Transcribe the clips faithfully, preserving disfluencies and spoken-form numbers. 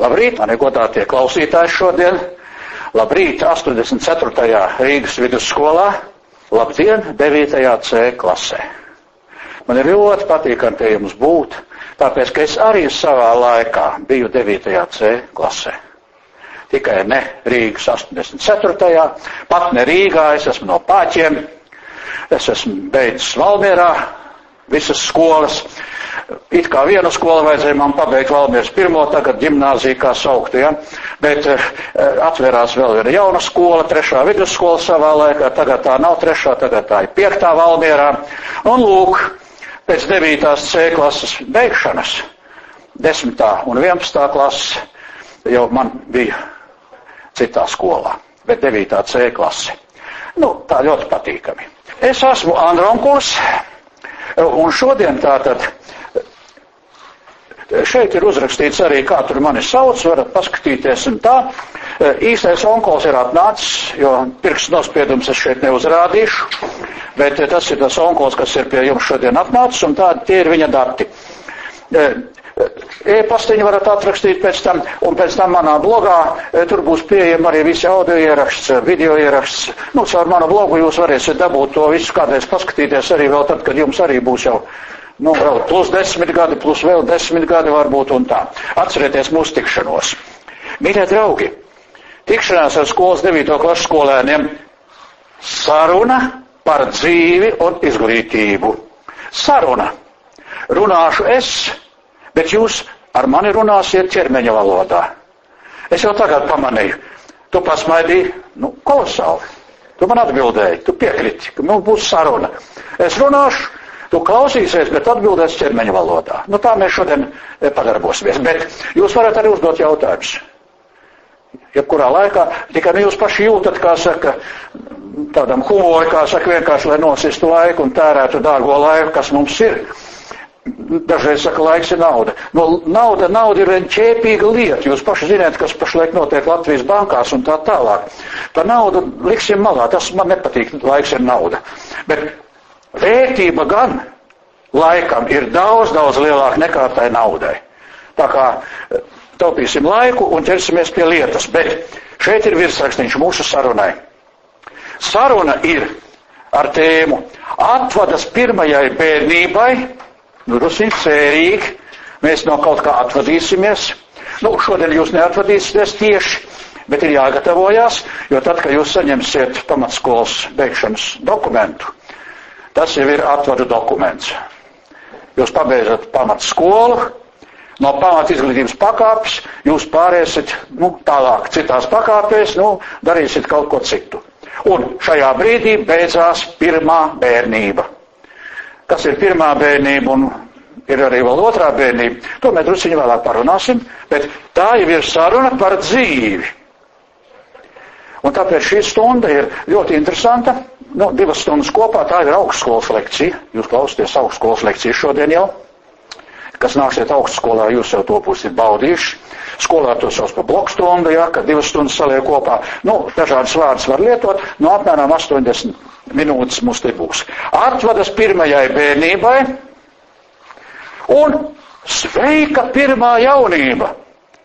Labrīt, mani godātie klausītāji šodien. Labrīt, astoņdesmit ceturtajā Rīgas vidusskolā. Labdien, devītajā C klasē. Man ir ļoti patīkami pie jums būt, tāpēc, ka es arī savā laikā biju devītajā C klasē. Tikai ne Rīgas astoņdesmit ceturtajā, pat ne Rīgā, es esmu no Pāķiem, es esmu beidzis Valmierā visas skolas. It kā vienu skolu vajadzēja man pabeigt Valmieras pirmo, tagad ģimnāzija kā sauktu, ja? Bet uh, atvērās vēl viena jauna skola, trešā vidusskola savā laikā, tagad tā nav trešā, tagad tā ir piektā Valmierā. Un lūk, pēc devītās C klases beigšanas, desmitā un vienpadsmitā klases jau man bija citā skolā, bet devītā C klase. Nu, tā ļoti patīkami. Es esmu Andronkuls, un šodien tātad šeit ir uzrakstīts arī, kā tur mani sauc, varat paskatīties un tā. Īstais onkols ir atnācis, jo pirksts nospiedums es šeit neuzrādīšu, bet tas ir tas onkols, kas ir pie jums šodien atnācis, un tādi tie ir viņa dati. E-pastiņu varat atrakstīt pēc tam, un pēc tam manā blogā, tur būs pieejami arī visi audio ieraksts, video ieraksts. Nu, caur manu blogu jūs varēsiet dabūt to visu kādreiz paskatīties arī vēl tad, kad jums arī būs jau Nu, vēl plus desmit gadi, plus vēl desmit gadi varbūt un tā. Atcerieties mūsu tikšanos. Mīļie draugi, tikšanās ar skolas devīto klases skolēniem saruna par dzīvi un izglītību. Saruna. Runāšu es, bet jūs ar mani runāsiet ķermeņa valodā. Es jau tagad pamanīju. Tu pasmaidīji, nu, kolosāli. Tu man atbildēji, tu piekriti, ka mums būs saruna. Es runāšu. Tu klausīsies, bet atbildēs ķermeņa valodā. Nu, tā mēs šodien padarbosimies. Bet jūs varat arī uzdot jautājumus. Jebkurā laikā, tikai nu jūs paši jūtat, kā saka, tādam humori, kā saka, vienkārši, lai nosistu laiku un tērētu dārgo laiku, kas mums ir. Dažreiz saka, laiks ir nauda. Nu, nauda, nauda ir vien ķēpīga lieta. Jūs paši zināt, kas pašlaik notiek Latvijas bankās un tā tālāk. Tā nauda liksim malā, tas man nepatīk, laiks ir nauda. Bet vērtība gan laikam ir daudz, daudz lielāka nekā tai naudai. Tā kā taupīsim laiku un ķersimies pie lietas, bet šeit ir virsrakstiņš mūsu sarunai. Saruna ir ar tēmu atvadas pirmajai bērnībai, nu, rusiņ sērīgi, mēs no kaut kā atvadīsimies. Nu, šodien jūs neatvadīsieties tieši, bet ir jāgatavojās, jo tad, kad jūs saņemsiet pamatskolas beigšanas dokumentu, tas jau ir atvadu dokuments. Jūs pabeidzat pamatskolu, no pamat izglītības pakāpes, jūs pārēsiet, nu, tālāk citās pakāpēs, nu, darīsiet kaut ko citu. Un šajā brīdī beidzās pirmā bērnība. Kas ir pirmā bērnība un ir arī vēl otrā bērnība, to mēs drusciņi vēlāk parunāsim, bet tā jau ir saruna par dzīvi. Un tāpēc šī stunda ir ļoti interesanta. Nu, divas stundas kopā, tā ir augstskolas lekcija. Jūs klausieties augstskolas lekciju šodien jau. Kas nāksiet augstskolā, jūs jau to būsiet baudījuši. Skolā to sauc par blokstundu, ja, kad divas stundas saliek kopā. Nu, dažādas vārdas var lietot, no apmēram astoņdesmit minūtes mums te būs. Atvadas pirmajai bērnībai un sveika pirmā jaunība.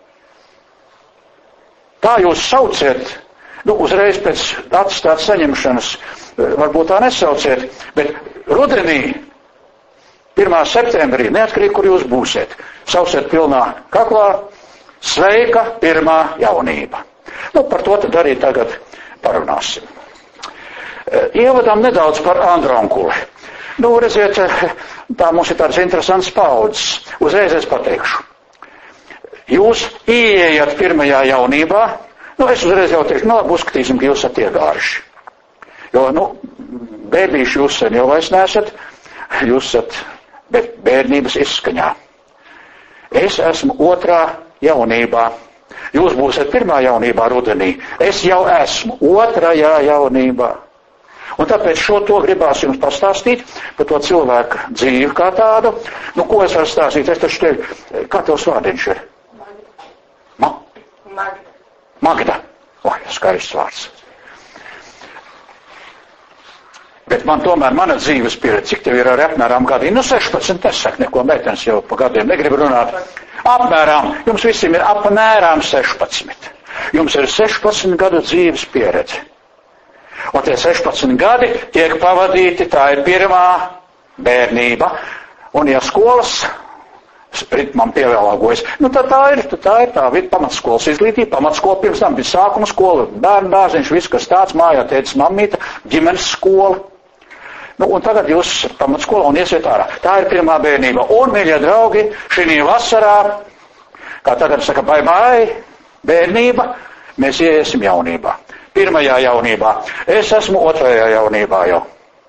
Tā jūs sauciet. Nu, uzreiz pēc atstāt saņemšanas, varbūt tā nesauciet, bet rudenī, pirmā septembrī, neatkarīgi, kur jūs būsiet, sauciet pilnā kaklā, sveika pirmā jaunība. Nu, par to tad arī tagad parunāsim. Ievadām nedaudz par Andronkuli. Nu, redziet, tā mums ir tāds interesants paudzes. Uzreiz es pateikšu. Jūs ieejat pirmajā jaunībā. Nu, es uzreiz jau teikšu, nu, labi, uzskatīsim, ka jūs esat iegājuši. Jo, nu, bēbīši jūs sen jau vairs nesat, jūs esat bērnības izskaņā. Es esmu otrā jaunībā. Jūs būsiet pirmā jaunībā rudenī. Es jau esmu otrajā jaunībā. Un tāpēc šo to gribās jums pastāstīt par to cilvēku dzīvi kā tādu. Nu, ko es varu stāstīt? Es taču tevi, kā tavs vārdiņš ir? Ma? Magda. Magda. Oi, skaists vārds. Bet man tomēr mana dzīves pieredze, cik tev ir arī apmēram gadi? Nu, sešpadsmit, nesaka neko, meitenes jau pa gadiem negrib runāt. Apmēram, jums visiem ir apmēram sešpadsmit. Jums ir sešpadsmit gadu dzīves pieredze. Un tie sešpadsmit gadi tiek pavadīti, tā ir pirmā bērnība. Un ja skolas ritmam pievēlāgojas, nu tad tā ir, tad tā ir tā ir pamatskolas izglītība, pamatskola pirms tam bija sākuma skola, bērnu dārziņš, viss, kas tāds, mājā tētis, mammīta, ģimenes skola. Nu, un tagad jūs esat pamatskola un iesiet ārā. Tā ir pirmā bērnība. Un, mīļie draugi, šī vasarā, kā tagad saka, bye bye, bērnība, mēs iesim jaunībā. Pirmajā jaunībā. Es esmu otrajā jaunībā jau.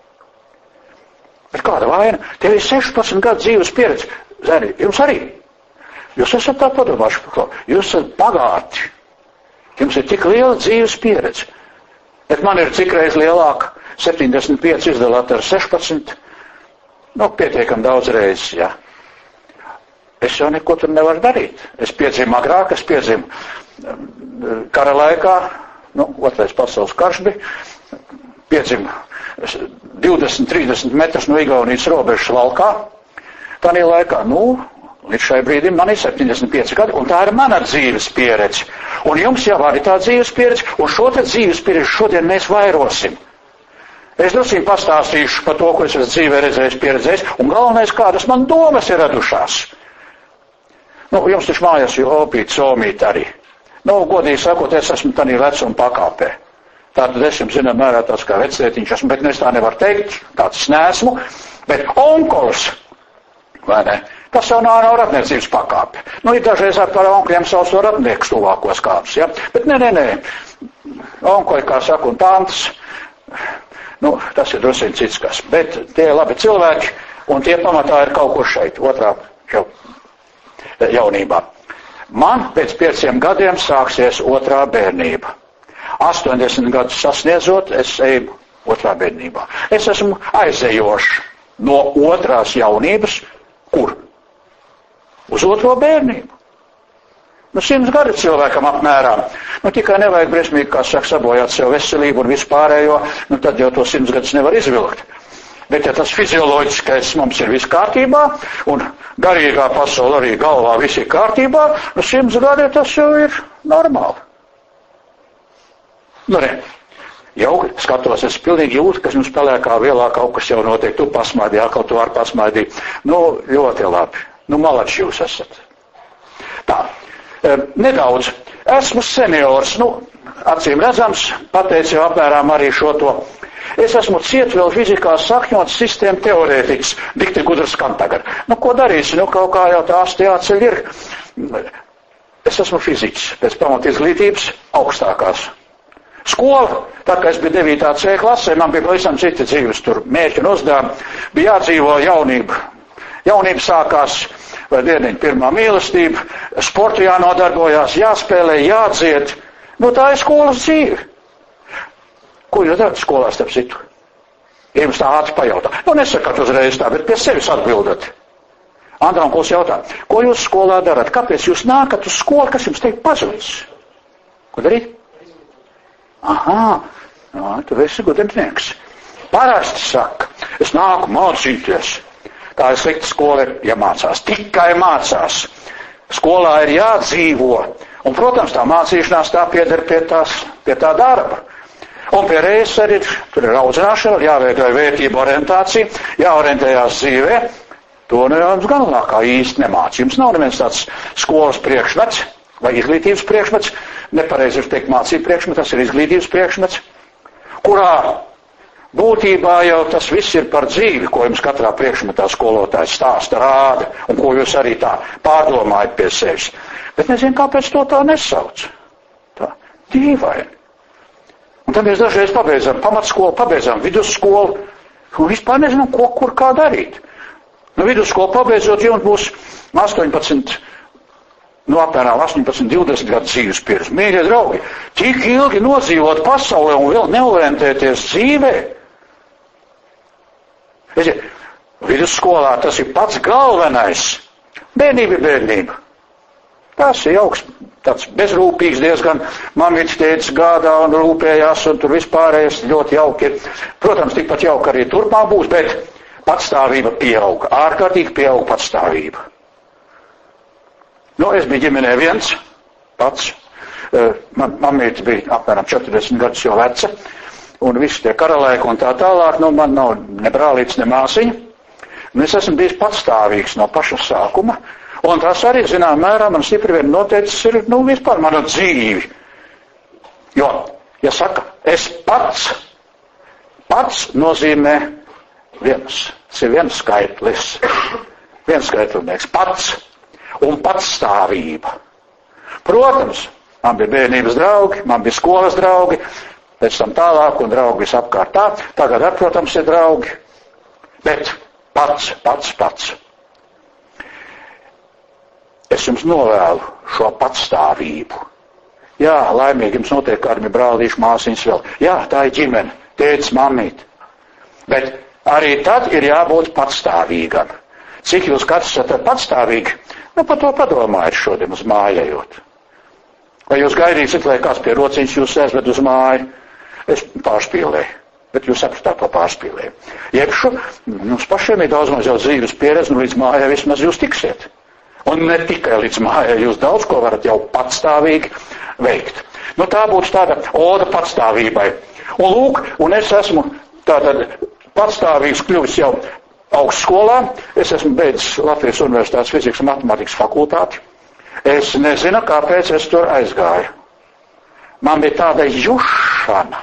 Bet kāda vaina? Tev ir sešpadsmit gadu dzīves pieredze. Zeni, jums arī. Jūs esat tā padomājuši par to. Jūs esat bagāti. Jums ir tik liela dzīves pieredze. Bet man ir cik reiz lielāka. septiņdesmit pieci izdalāt ar sešpadsmit. Nu, pietiekam daudz reizes, jā. Es jau neko tur nevaru darīt. Es piedzimu agrāk, es piedzimu kara laikā, nu, otrais pasaules karš bija, piedzimu divdesmit trīsdesmit metrus no Igaunijas robežas valkā. Tanī laikā, nu, līdz šai brīdim man ir septiņdesmit pieci gadi, un tā ir mana dzīves pieredze. Un jums jau arī tā dzīves pieredze, un šo te dzīves pieredzi šodien mēs vairosim. Es drusīgi pastāstīšu par to, ko es esmu dzīvē redzējis, pieredzējis, un galvenais, kādas man domas ir radušās. Nu, jums taču mājās jau opīt, somīt arī. Nu, godīgi sakot, es esmu tādā vecuma pakāpē. Tātad es jums zinām mērā tāds kā vecētiņš esmu, bet es tā nevaru teikt, tāds es neesmu, bet onkols, vai ne, tas jau nav, nav radniecības pakāpe. Nu, ir dažreiz ar par onkliem sauc to radniekus tuvākos kādus, ja, bet nē, nē, nē, onkoļi, kā saka, un tantas, nu, tas ir drusīgi cits kas, bet tie ir labi cilvēki, un tie pamatā ir kaut kur šeit, otrā jau, jaunībā. Man pēc pieciem gadiem sāksies otrā bērnība. astoņdesmit gadus sasniedzot, es eju otrā bērnībā. Es esmu aizejošs no otrās jaunības, kur? Uz otro bērnību. Nu, simts gadi cilvēkam apmēram. Nu, tikai nevajag briesmīgi, kā saka, sabojāt sev veselību un visu pārējo, nu, tad jau to simts gadus nevar izvilkt. Bet, ja tas fizioloģiskais mums ir viss kārtībā, un garīgā pasaule arī galvā viss ir kārtībā, nu, simts gadi tas jau ir normāli. Nu, ne. Jau skatos, es pilnīgi jūtu, ka jums pelēkā vielā kaut kas jau notiek, tu pasmaidīji, atkal tu var pasmaidīt. Nu, ļoti labi. Nu, malači jūs esat. Tā. Nedaudz. Esmu seniors, nu, acīm redzams, pateicu jau apmēram arī šo to. Es esmu ciet vēl fizikā sakņots sistēma teorētiķis, dikti gudrs skan tagad. Nu, ko darīsi? Nu, kaut kā jau tās jāceļ ir. Es esmu fiziķis, pēc pamat izglītības augstākās. Skola, tā kā es biju devītā C klasē, man bija pavisam citi dzīves tur mērķi un uzdevumi. Bija jādzīvo jaunība. Jaunība sākās, vai dieniņa pirmā mīlestība, sportu jānodarbojās, jāspēlē, jādzied. Nu, tā ir skolas dzīve. Ko jūs darat skolā starp citu? Ja jums tā ātri pajautā. Nu, nesakat uzreiz tā, bet pie sevis atbildat. Andram Kuls jautā, ko jūs skolā darat? Kāpēc jūs nākat uz skolu, kas jums teikt pazudis? Ko darīt? Aha, jā, tu esi gudrinieks. Parasti saka, es nāku mācīties. Tā ir slikta skola, ja mācās. Tikai mācās. Skolā ir jādzīvo. Un, protams, tā mācīšanās tā pieder pie, tās, pie tā darba. Un pie reizes arī tur ir audzināšana, jāveido vērtību orientācija, jāorientējās dzīvē. To nu jums gan kā īsti nemāc. Jums nav neviens tāds skolas priekšmets vai izglītības priekšmets. Nepareizi ir teikt mācību priekšmets, tas ir izglītības priekšmets, kurā būtībā jau tas viss ir par dzīvi, ko jums katrā priekšmetā skolotājs stāsta, rāda, un ko jūs arī tā pārdomājat pie sevis. Bet nezinu, kāpēc to tā nesauc. Tā dīvaini. Un tad mēs dažreiz pabeidzam pamatskolu, pabeidzam vidusskolu, un vispār nezinām, ko, kur, kā darīt. Nu, vidusskolu pabeidzot, jums būs astoņpadsmit, nu, apmēram astoņpadsmit, divdesmit gadu dzīves pieredze. Mīļie draugi, tik ilgi nodzīvot pasaulē un vēl neorientēties dzīvē. Redziet, vidusskolā tas ir pats galvenais. Bērnība ir bērnība. Tas ir augsts, tāds bezrūpīgs diezgan, mamīts tētis gādā un rūpējās, un tur vispārējais ļoti jauki. Protams, tikpat jauki arī turpmāk būs, bet patstāvība pieauga, ārkārtīgi pieauga patstāvība. Nu, es biju ģimenē viens, pats, man mamītis bija apmēram četrdesmit gadus jau veca, un visi tie karalēki un tā tālāk, nu, man nav ne brālīts, ne māsiņa, un es esmu bijis patstāvīgs no paša sākuma, un tas arī, zinām, mērā man stipri vien noteicis ir, nu, vispār mana dzīvi. Jo, ja saka, es pats, pats nozīmē viens, tas ir viens skaitlis, viens skaitlinieks, pats un patstāvība. Protams, man bija bērnības draugi, man bija skolas draugi, pēc tam tālāk un draugi visapkārt tā, tagad ar, protams, ir draugi, bet pats, pats, pats. Es jums novēlu šo patstāvību. Jā, laimīgi jums notiek kādami brālīši, māsiņas vēl. Jā, tā ir ģimene, tētis, mamīt. Bet arī tad ir jābūt patstāvīgam. Cik jūs katrs esat patstāvīgi? Nu, par to padomājiet šodien uz mājējot. Vai jūs gaidīsiet, lai kāds pie rociņas jūs aizved uz māju? Es pārspīlēju, bet jūs sapratāt to pārspīlēju. Jebšu, mums pašiem ir daudz maz jau dzīves pieredze, nu līdz mājai vismaz jūs tiksiet. Un ne tikai līdz mājai, jūs daudz ko varat jau patstāvīgi veikt. Nu, tā būtu tāda oda patstāvībai. Un lūk, un es esmu tātad patstāvīgs kļuvis jau augstskolā. Es esmu beidzis Latvijas Universitātes fizikas un matemātikas fakultāti. Es nezinu, kāpēc es tur aizgāju. Man bija tāda jušana,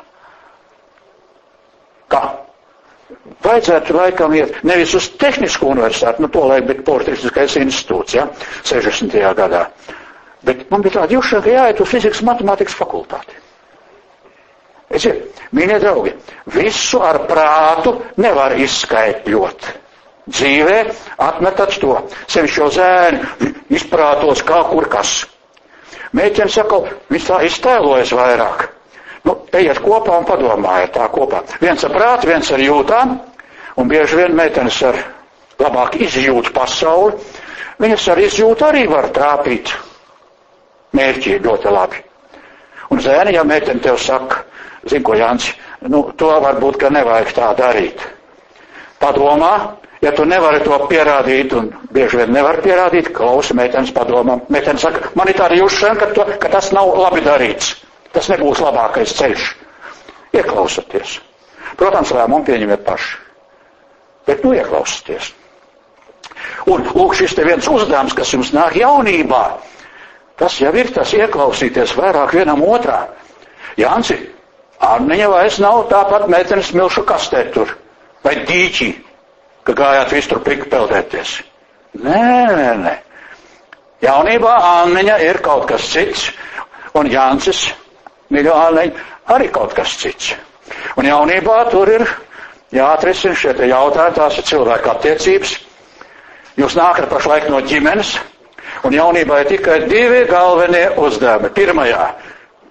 ka vajadzētu laikam iet nevis uz tehnisku universitāti, nu to laik bija Politehniskais institūts, ja, sešdesmitajā gadā. Bet man bija tāda jušana, ka jāiet uz fizikas un matemātikas fakultāti. Es ir, mīļie draugi, visu ar prātu nevar izskaitļot. Dzīvē atmetat to, sevišķi jau zēni, izprātos kā kur kas. Mēķiem saka, viņš tā iztēlojas vairāk. Nu, ejiet kopā un padomājiet tā kopā. Viens ar prātu, viens ar jūtām, un bieži vien meitenes ar labāk izjūt pasauli, viņas ar izjūtu arī var trāpīt mērķi ļoti labi. Un zēni, ja meitene tev saka, zin ko, Jānis, nu, to varbūt, ka nevajag tā darīt. Padomā, ja tu nevari to pierādīt, un bieži vien nevar pierādīt, klausi meitenes padomā. Meitene saka, man ir tāda jūšana, ka, to, ka tas nav labi darīts. Tas nebūs labākais ceļš. Ieklausaties. Protams, lēmumu pieņemiet paši. Bet nu ieklausaties. Un lūk, šis te viens uzdevums, kas jums nāk jaunībā, tas jau ir tas ieklausīties vairāk vienam otrā. Jānci, Anniņa vairs nav tāpat meitenes milšu kastē tur, vai dīķī, ka gājāt visu tur pliku peldēties. Nē, nē, nē. Jaunībā Anniņa ir kaut kas cits, un Jāncis, mīļo Anniņa, arī kaut kas cits. Un jaunībā tur ir jāatrisina šie te jautājumi, tās ir cilvēku attiecības. Jūs nākat pašlaik no ģimenes, un jaunībā ir tikai divi galvenie uzdevumi. Pirmajā –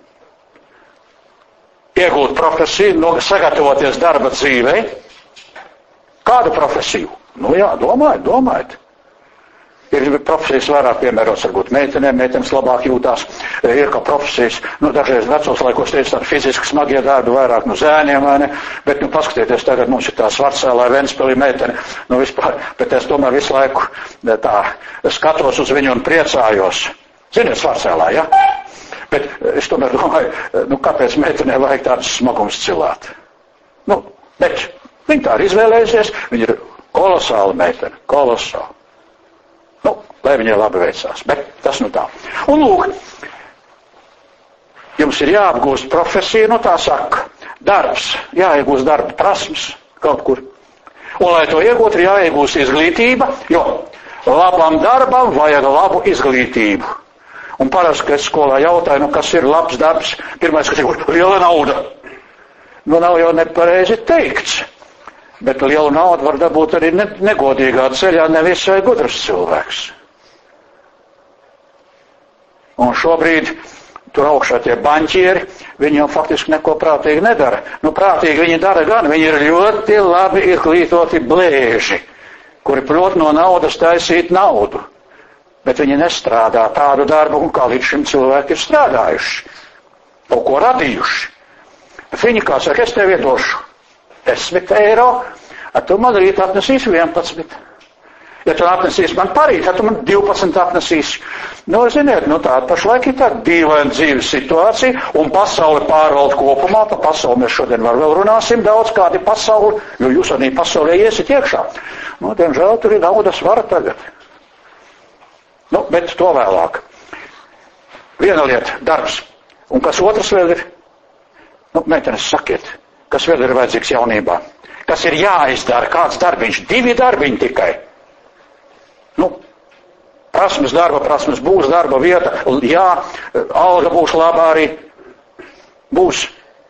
iegūt profesiju, no, sagatavoties darba dzīvei. Kādu profesiju? Nu jā, domājiet, domājiet. Ir profesijas vairāk piemērots, varbūt meitenēm, meitenes labāk jūtās. Ir kā profesijas, nu dažreiz vecos laikos teica tādi fiziski smagie darbi, vairāk no zēniem, vai ne? Bet, nu, paskatieties, tagad mums ir tā Svartsēlā Ventspilī meitene, nu vispār, bet es tomēr visu laiku tā skatos uz viņu un priecājos. Ziniet, Svartsēlā, ja? Bet es tomēr domāju, nu, kāpēc meitenē vajag tādus smagums cilāt? Nu, bet viņi tā ir izvēlējusies, viņi ir kolosāli meitene, kolosāli. Nu, lai viņai labi veicās, bet tas nu tā. Un lūk, jums ir jāapgūst profesija, nu tā saka, darbs, jāiegūst darba prasmes kaut kur. Un, lai to iegūt, ir jāiegūst izglītība, jo labam darbam vajag labu izglītību. Un parasti, kad es skolā jautāju, nu, kas ir labs darbs, pirmais, kas ir liela nauda. Nu, nav jau nepareizi teikts, bet lielu naudu var dabūt arī negodīgā ceļā nevisai gudrs cilvēks. Un šobrīd tur augšā tie baņķieri, viņi jau faktiski neko prātīgi nedara. Nu, prātīgi viņi dara gan, viņi ir ļoti labi izglītoti blēži, kuri prot no naudas taisīt naudu. Bet viņi nestrādā tādu darbu, kā līdz šim cilvēki ir strādājuši. Kaut ko radījuši. Viņi, kā saka, es tev iedošu desmit eiro, a tu man rīt atnesīsi vienpadsmit. Ja tu atnesīsi man parīt, tad tu man divpadsmit atnesīsi. Nu, ziniet, nu tāda pašlaik ir tāda dīvaina dzīves situācija, un pasauli pārvalda kopumā, pa pasauli mēs šodien var vēl runāsim daudz, kādi pasauli, jo jūs arī pasaulē iesiet iekšā. Nu, diemžēl tur ir naudas vara tagad. Nu, bet to vēlāk. Viena lieta, darbs. Un kas otrs vēl ir? Nu, meitenes, sakiet, kas vēl ir vajadzīgs jaunībā? Kas ir jāizdara? Kāds darbiņš? Divi darbiņi tikai. Nu, prasmes darba, prasmes būs darba vieta, jā, alga būs labā arī. Būs.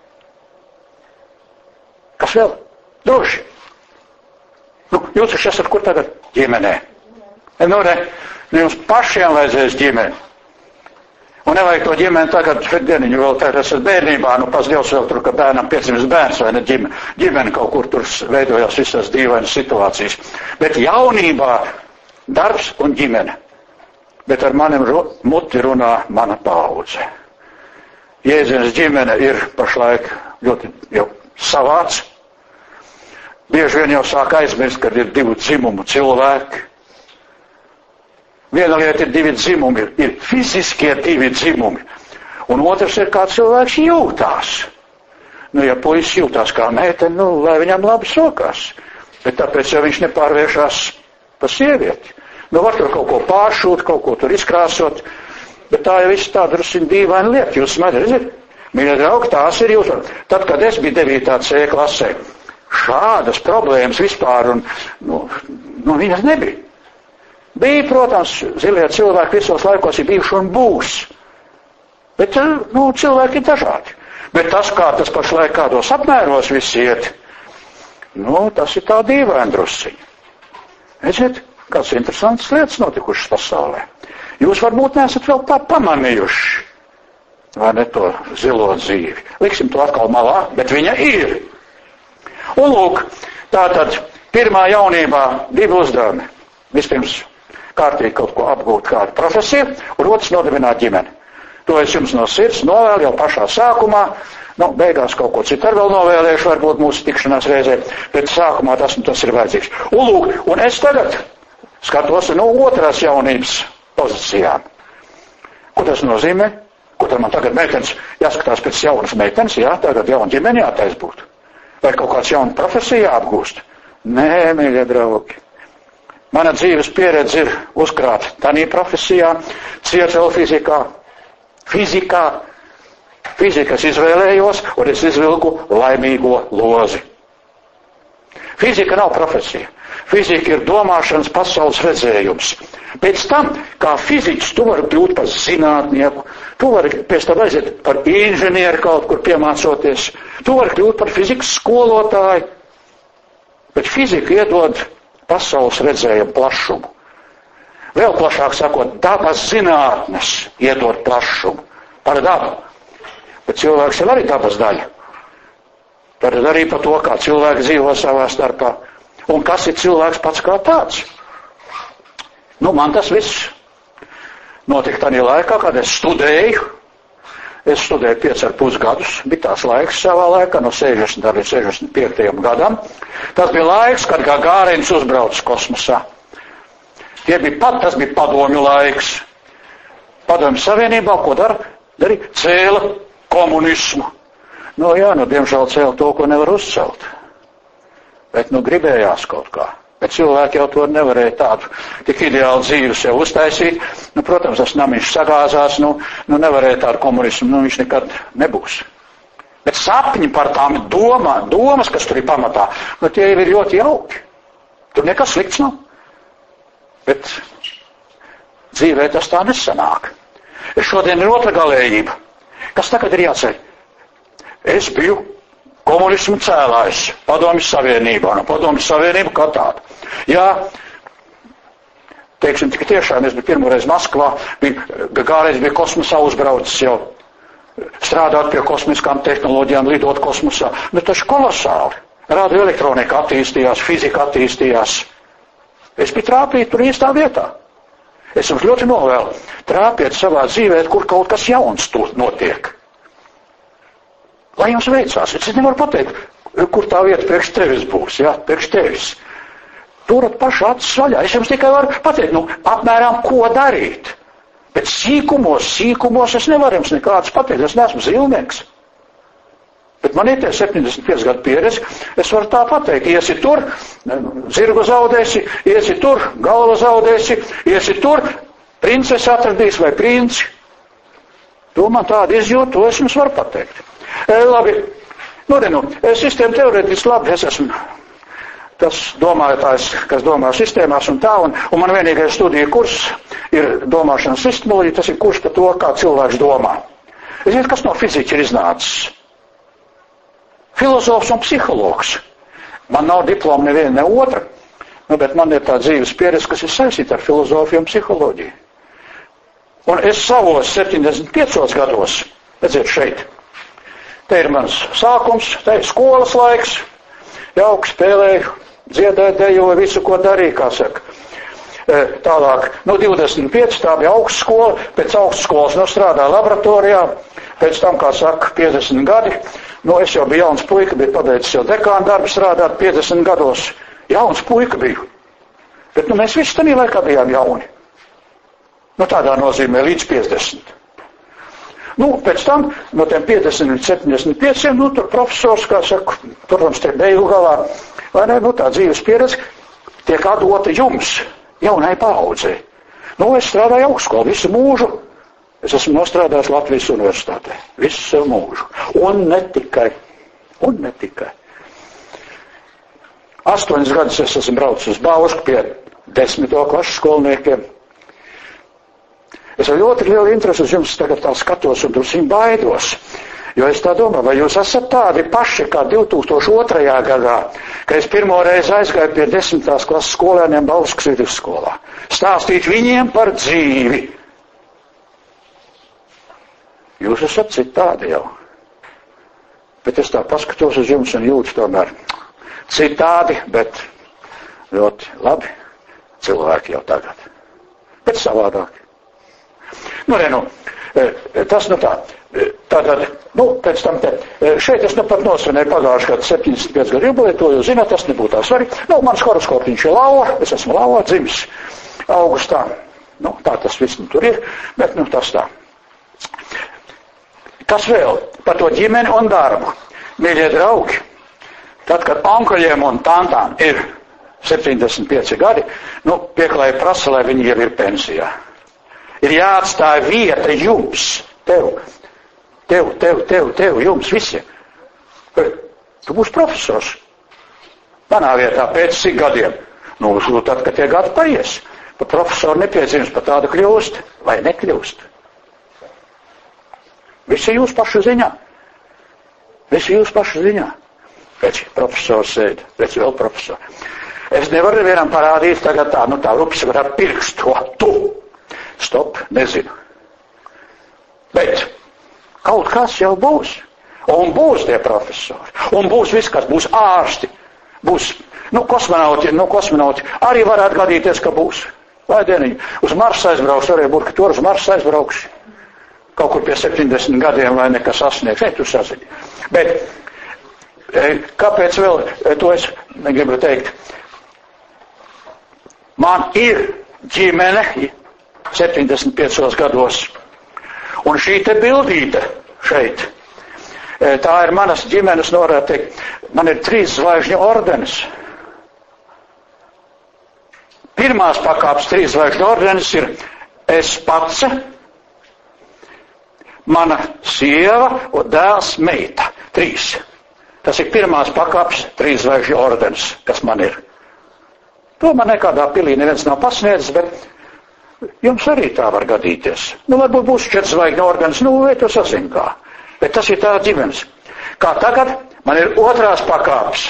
Kas vēl? Droši. Nu, jūs taču esat kur tagad? Ģimenē. Nu, ne, jums pašiem vajadzēs ģimeni. Un nevajag to ģimeni tagad, dieniņu vēl tagad esat bērnībā, nu pas Dievs vēl tur, ka bērnam piedzimst bērns vai ne ģimeni. Ģimeni kaut kur tur veidojās visas dīvainas situācijas. Bet jaunībā darbs un ģimene. Bet ar manim muti runā mana paudze. Jēdziens ģimene ir pašlaik ļoti jau savāds. Bieži vien jau sāk aizmirst, kad ir divu dzimumu cilvēki. Viena lieta ir divi dzimumi, ir, ir fiziskie divi dzimumi. Un otrs ir, kā cilvēks jūtās. Nu, ja puisis jūtās kā meitene, nu, lai viņam labi sokās. Bet tāpēc, ja viņš nepārvēršās pa sievieti. Nu, var tur kaut ko pāršūt, kaut ko tur izkrāsot, bet tā jau viss tā drusciņ dīvaina lieta. Jūs redzat, mīļie draugi, tās ir jūs. Tad, kad es biju devītā C klasē, šādas problēmas vispār, un, nu, nu viņas nebija. Bija, protams, zilie cilvēki visos laikos ir bijuši un būs. Bet, nu, cilvēki ir dažādi. Bet tas, kā tas pašlaik kādos apmēros viss iet, nu, tas ir tā dīvaina drusciņa. Redziet, kāds interesants lietas notikušas pasaulē. Jūs varbūt neesat vēl tā pamanījuši, vai ne, to zilo dzīvi. Liksim to atkal malā, bet viņa ir. Un lūk, tātad pirmā jaunībā divi uzdevumi. Vispirms kārtīgi kaut ko apgūt kādu profesiju, un otrs nodibināt ģimeni. To es jums no sirds novēlu jau pašā sākumā. Nu, beigās kaut ko citu ar vēl novēlēšu, varbūt mūsu tikšanās reizē, bet sākumā tas, tas ir vajadzīgs. Un lūk, un es tagad skatos no otrās jaunības pozīcijām. Ko tas nozīmē? Ko tad man tagad meitenes jāskatās pēc jaunas meitenes, jā, tagad jauna ģimeni jātais būt? Vai kaut kāds jauna profesija jāapgūst? Nē, mīļie draugi. Mana dzīves pieredze ir uzkrāta tādā profesijā, cietēl fizikā, fizikā, fizikas izvēlējos, un es izvilku laimīgo lozi. Fizika nav profesija. Fizika ir domāšanas pasaules redzējums. Pēc tam, kā fiziķis, tu vari kļūt par zinātnieku, tu vari pēc tam aiziet par inženieri kaut kur piemācoties, tu vari kļūt par fizikas skolotāju, bet fizika iedod pasaules redzējumu plašumu. Vēl plašāk sakot, dabas zinātnes iedod plašumu par dabu. Bet cilvēks ir arī dabas daļa. Tad arī par to, kā cilvēki dzīvo savā starpā. Un kas ir cilvēks pats kā tāds? Nu, man tas viss notika tādā laikā, kad es studēju. Es studēju pieci ar pus gadus, bija tās laiks savā laikā, no sešdesmit līdz sešdesmit piektajam gadam. Tas bija laiks, kad Gagārins uzbraucis kosmosā. Tie bija pat, tas bija padomju laiks. Padomju Savienībā, ko dara? Darīja cēla komunismu. Nu jā, nu diemžēl cēla to, ko nevar uzcelt. Bet nu gribējās kaut kā. Bet cilvēki jau to nevarēja tādu tik ideālu dzīvi sev uztaisīt. Nu, protams, tas namiņš sagāzās, nu, nu nevarēja tādu komunismu, nu viņš nekad nebūs. Bet sapņi par tām domā, domas, kas tur ir pamatā, nu tie jau ir ļoti jauki. Tur nekas slikts nav. Bet dzīvē tas tā nesanāk. Šodien ir otra galējība. Kas tagad ir jāceļ? Es biju komunismu cēlājs Padomju Savienībā, no Padomju Savienību kā tādu. Jā, teiksim, tik tiešām es biju pirmoreiz Maskvā, bija, Gagārins bija kosmosā uzbraucis jau, strādāt pie kosmiskām tehnoloģijām, lidot kosmosā. Nu, taču kolosāli. Radioelektronika attīstījās, fizika attīstījās. Es biju trāpīt tur īstā vietā. Es jums ļoti novēlu, trāpiet savā dzīvē, kur kaut kas jauns tur notiek. Lai jums veicās. Es nevaru pateikt, kur tā vieta priekš tevis būs, jā, priekš tevis. Turat paši acis vaļā. Es jums tikai varu pateikt, nu, apmēram, ko darīt. Bet sīkumos, sīkumos es nevaru jums nekādas pateikt, es neesmu zilnieks. Bet man ir tie septiņdesmit pieci gadu pieredze, es varu tā pateikt, iesi tur, zirgu zaudēsi, iesi tur, galva zaudēsi, iesi tur, princesi atradīs vai princi. To man tādu izjūtu, to es jums varu pateikt. E, labi, nu, ne, nu, sistēma teorētiski labi, es esmu tas domātājs, kas domā sistēmās un tā, un, un man vienīgais studija kurs ir domāšanas sistemoloģija, tas ir kurs par to, kā cilvēks domā. Es zinu, kas no fizika ir iznācis. Filozofs un psihologs. Man nav diploma neviena, ne otra, nu, bet man ir tā dzīves pieredze, kas ir saistīta ar filozofiju un psiholoģiju. Un es savos septiņdesmit piecos gados, redziet šeit, te ir mans sākums, te ir skolas laiks, jauki spēlēju, dziedēju, dejoju, visu, ko darīju, kā saka. Tālāk, nu, divdesmit pieci, tā bija augstskola, pēc augstskolas nu strādāju laboratorijā, pēc tam, kā saka, piecdesmit gadi, nu, es jau biju jauns puika, biju pabeidzis jau dekāna darbu strādāt piecdesmit gados. Jauns puika biju. Bet, nu, mēs visi tajā laikā bijām jauni. Nu, tādā nozīmē līdz piecdesmit. Nu, pēc tam, no tiem piecdesmit līdz septiņdesmit pieciem, nu, tur profesors, kā saka, protams, te beigu galā, vai ne, nu, tā dzīves pieredze tiek atdota jums, jaunai paaudzei. Nu, es strādāju augstskolu visu mūžu. Es esmu nostrādājis Latvijas universitātē. Visu savu mūžu. Un ne tikai. Un ne tikai. Astoņas gadus es esmu braucis uz Baušku pie desmito klašu skolniekiem. Es ar ļoti lielu interesi uz jums tagad tā skatos un drusciņ baidos. Jo es tā domāju, vai jūs esat tādi paši kā divtūkstoš otrajā gadā, ka es pirmo reizi aizgāju pie desmitās klases skolēniem Bauskas vidusskolā. Stāstīt viņiem par dzīvi. Jūs esat citādi jau. Bet es tā paskatos uz jums un jūtu tomēr citādi, bet ļoti labi cilvēki jau tagad. Bet savādāk. Nu, ne, nu, tas nu tā. Tātad, nu, pēc tam te, šeit es nu pat nosvinēju pagājuši gadu septiņdesmit pieci gadu jubileju, to jūs zināt, tas nebūtu tā svarīgi. Nu, mans horoskopiņš ir lauva, es esmu lauva dzimis augustā. Nu, tā tas viss nu tur ir, bet, nu, tas tā. Kas vēl? Par to ģimeni un darbu. Mīļie draugi, tad, kad onkuļiem un tantām ir septiņdesmit pieci gadi, nu, pieklāja prasa, lai viņi jau ir pensijā. Ir jāatstāja vieta jums, tev, tev, tev, tev, tev, jums visiem. Tu būsi profesors. Manā vietā pēc cik gadiem? Nu, tad, kad tie gadi paies. Pa profesoru nepieciešams, pa tādu kļūst vai nekļūst. Visi jūs pašu ziņā. Visi jūs pašu ziņā. Pēc profesors sēd, pēc vēl profesora. Es nevaru nevienam parādīt tagad tā, nu tā rupas var ar pirkstu, tu. Stop, nezinu. Bet kaut kas jau būs. Un būs tie profesori. Un būs viss, kas būs ārsti. Būs, nu, kosmonauti, nu, kosmonauti. Arī varētu gadīties, ka būs. Vai dieniņi, uz Marsu aizbrauks, arī būt, ka tur uz Marsu aizbrauks. Kaut kur pie septiņdesmit gadiem, lai nekas sasniegs. Ei, tu saziņi. Bet, kāpēc vēl, to es negribu teikt. Man ir ģimene septiņdesmit piecos gados. Un šī te bildīte šeit, tā ir manas ģimenes, nu varētu teikt, man ir trīs zvaigžņu ordenis. Pirmās pakāpes trīs zvaigžņu ordenis ir es pats, mana sieva un dēls meita. Trīs. Tas ir pirmās pakāpes trīs zvaigžņu ordenis, kas man ir. To man nekādā pilī neviens nav pasniedzis, bet jums arī tā var gadīties. Nu, varbūt būs četras zvaigžņu ordenis, nu, vai to sazin kā. Bet tas ir tā ģimenes. Kā tagad, man ir otrās pakāpes.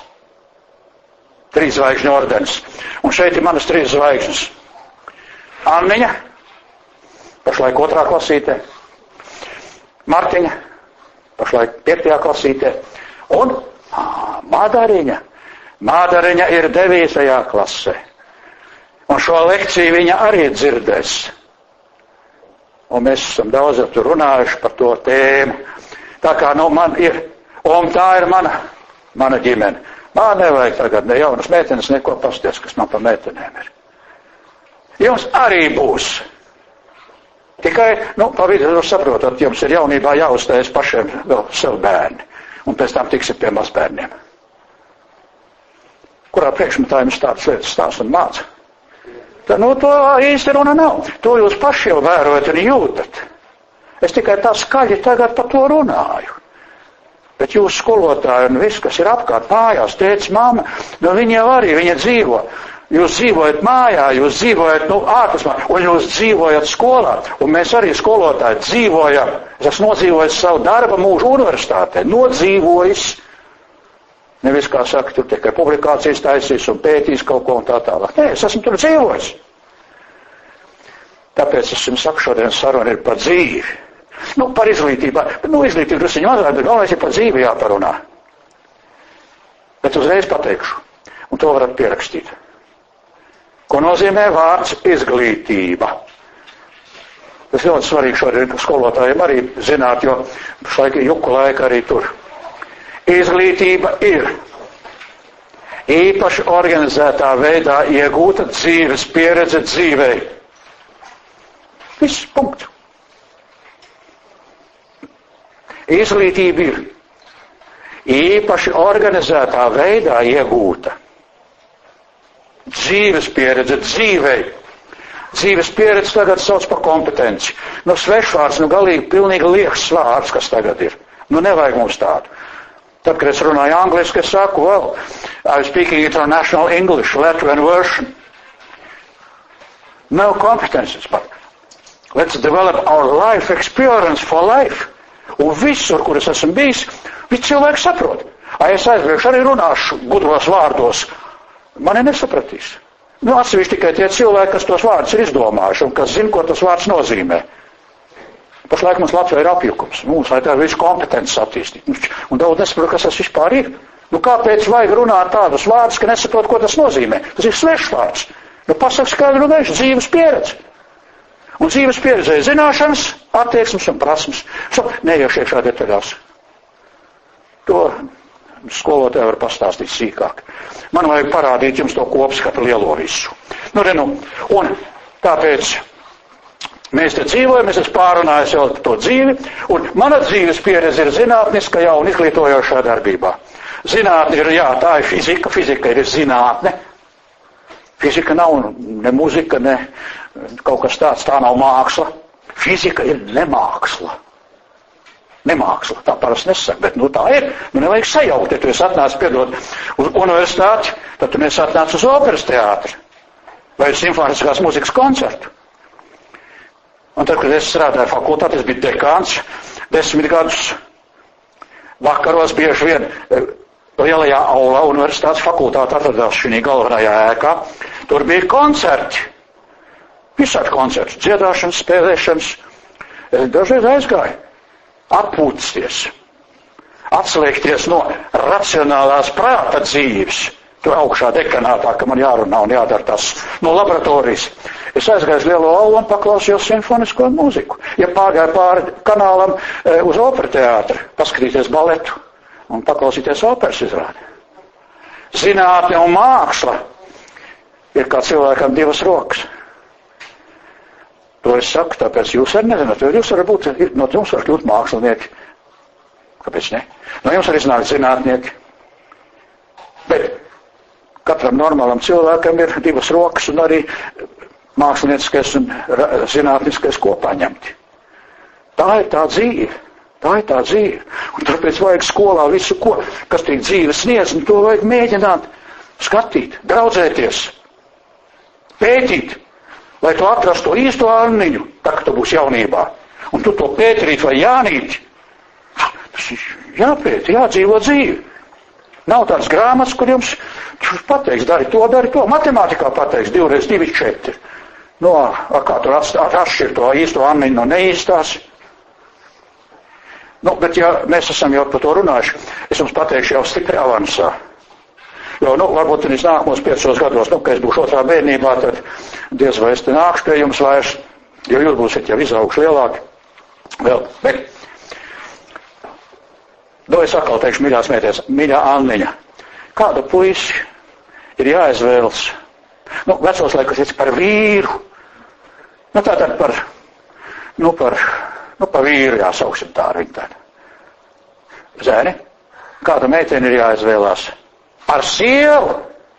Trīs zvaigžņu ordenis. Un šeit ir manas trīs zvaigžņas. Anniņa, pašlaik otrā klasītē. Martiņa, pašlaik piektajā klasītē. Un ā, Madariņa. Madariņa ir devītajā klasē. Un šo lekciju viņa arī dzirdēs. Un mēs esam daudz tur runājuši par to tēmu. Tā kā, nu, man ir, un tā ir mana, mana ģimene. Man nevajag tagad ne jaunas meitenes, neko pasties, kas man pa meitenēm ir. Jums arī būs. Tikai, nu, pa vidu jūs saprotat, jums ir jaunībā jāuztais pašiem vēl sev bērni. Un pēc tam tiksit pie mazbērniem. Kurā priekšmetā jums tādas lietas stāsta un māca? Tā, nu, to īsti runa nav. To jūs paši jau vērojat un jūtat. Es tikai tā skaļi tagad par to runāju. Bet jūs skolotāji un viss, kas ir apkārt mājās, tētis, mamma, nu viņi jau arī, viņi dzīvo. Jūs dzīvojat mājā, jūs dzīvojat, nu, ārpusmā, un jūs dzīvojat skolā. Un mēs arī skolotāji dzīvojam. Es esmu nodzīvojis savu darba mūžu universitātē. Nodzīvojis. Nevis, kā saka, tur tikai publikācijas taisīs un pētīs kaut ko un tā tālāk. Nē, es esmu tur dzīvojis. Tāpēc es jums saku, šodien saruna ir par dzīvi. Nu, par izglītībā. Nu, izglītība drusciņi mazāk, bet galvenais ir par dzīvi jāparunā. Bet uzreiz pateikšu. Un to varat pierakstīt. Ko nozīmē vārds izglītība? Tas ļoti svarīgi šodien skolotājiem arī zināt, jo šlaik juku laika arī tur. Izglītība ir īpaši organizētā veidā iegūta dzīves pieredze dzīvei. Viss, punkts. Izglītība ir īpaši organizētā veidā iegūta dzīves pieredze dzīvei. Dzīves pieredze tagad sauc par kompetenci. Nu, svešvārds, nu, galīgi pilnīgi liekas vārds, kas tagad ir. Nu, nevajag mums tādu. Tad, kad es runāju angliski, es saku, well, I'm speaking international English, Latvian version. No competences, but let's develop our life experience for life. Un visur, kur es esmu bijis, visi cilvēki saprot. Ai, es aizviešu arī runāšu gudros vārdos. Mani nesapratīs. Nu, atsevišķi tikai tie cilvēki, kas tos vārdus ir izdomājuši un kas zina, ko tas vārds nozīmē. Pašlaik mums Latvijā ir apjukums. Mums vajag tā visu kompetences attīstīt. Un daudz nesaprot, kas tas vispār ir. Nu, kāpēc vajag runāt tādus vārdus, ka nesaprot, ko tas nozīmē? Tas ir svešs vārds. Nu, pasaka skaidru un gaišu, dzīves pieredze. Un dzīves pieredzē zināšanas, attieksmes un prasmes. So, neiešu iekšā detaļās. To skolotāji var pastāstīt sīkāk. Man vajag parādīt jums to kopskatu lielo visu. Nu, re, nu, un tāpēc mēs te dzīvojam, es esmu pārunājis jau to dzīvi, un mana dzīves pieredze ir zinātniskajā un izglītojošā darbībā. Zinātne ir, jā, tā ir fizika, fizika ir zinātne. Fizika nav ne muzika, ne kaut kas tāds, tā nav māksla. Fizika ir nemāksla. Nemāksla, tā parasti nesaka, bet nu tā ir. Nu nevajag sajaukt, ja tu esi atnācis, piedod, uz universitāti, tad tu neesi atnācis uz operas teātri vai simfoniskās mūzikas koncertu. Un tad, kad es strādāju fakultātē, es biju dekāns, desmit gadus vakaros bieži vien lielajā aulā universitātes fakultāte atradās šī galvenajā ēkā. Tur bija koncerti. Visādi koncerti, dziedāšanas, spēlēšanas. Es dažreiz aizgāju. Atpūsties, atslēgties no racionālās prāta dzīves. Tur augšā dekanātā, ka man jārunā un jādara tas no laboratorijas. Es aizgāju uz lielo aulu un paklausījos simfonisko mūziku. Ja pārgāju pāri kanālam e, uz opera teātri, paskatīties baletu un paklausīties operas izrādi. Zinātne un māksla ir kā cilvēkam divas rokas. To es saku, tāpēc jūs arī nezināt, jo jūs varat būt, no jums var kļūt mākslinieki. Kāpēc ne? No jums arī iznāk zinātnieki. Bet katram normālam cilvēkam ir divas rokas un arī mākslinieckais un zinātniskais kopā ņemti. Tā ir tā dzīve. Tā ir tā dzīve. Un tāpēc vajag skolā visu, ko, kas tiek dzīve sniedz, un to vajag mēģināt skatīt, draudzēties, pētīt. Lai tu atrastu to īsto Anniņu, tā, ka tu būsi jaunībā. Un tu to Pēterīt vai Jānīti. Tas ir jāpēt, jādzīvo dzīvi. Nav tāds grāmatas, kur jums pateiks, dari to, dari to. Matemātikā pateiks, divreiz divi četri. No, a, kā tur atšķir to īsto Anniņu no neīstās. Nu, bet ja mēs esam jau par to runājuši, es jums pateikšu jau stipri avansā. Jo, nu, varbūt viņš nākamos piecos gados, nu, ka es būšu otrā bērnībā, tad diez vai es te nākšu pie jums vairs, jo jūs būsiet jau izauguši lielāki. Vēl, bet, do es atkal teikšu, mīļās mēties, mīļā Anniņa, kādu puisi ir jāizvēlas, nu, vecos laikos ir par vīru, nu, tātad par, nu, par, nu, par vīru jāsauksim tā ar viņu tādu. Zēni, kāda meitene ir jāizvēlās? Par sievu.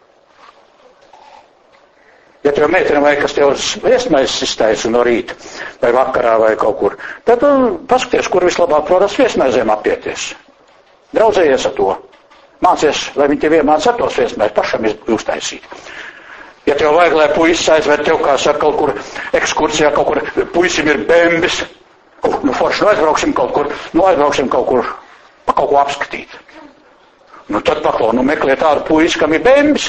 Ja tev meitene vai kas tev viesmaises iztaisa no rīta, vai vakarā, vai kaut kur, tad paskaties, kur vislabāk prodas viesmaizēm apieties. Draudzējies ar to. Mācies, lai viņi tev iemāc ar tos viesmaizi, pašam uztaisīt. Ja tev vajag, lai puisis aizved tev, kā saka, kaut kur ekskursijā, kaut kur puisim ir bembis, oh, nu forši, nu aizbrauksim kaut kur, nu aizbrauksim kaut kur, pa kaut ko apskatīt. Nu tad paklau, nu meklē tādu puisi, kam ir bembis.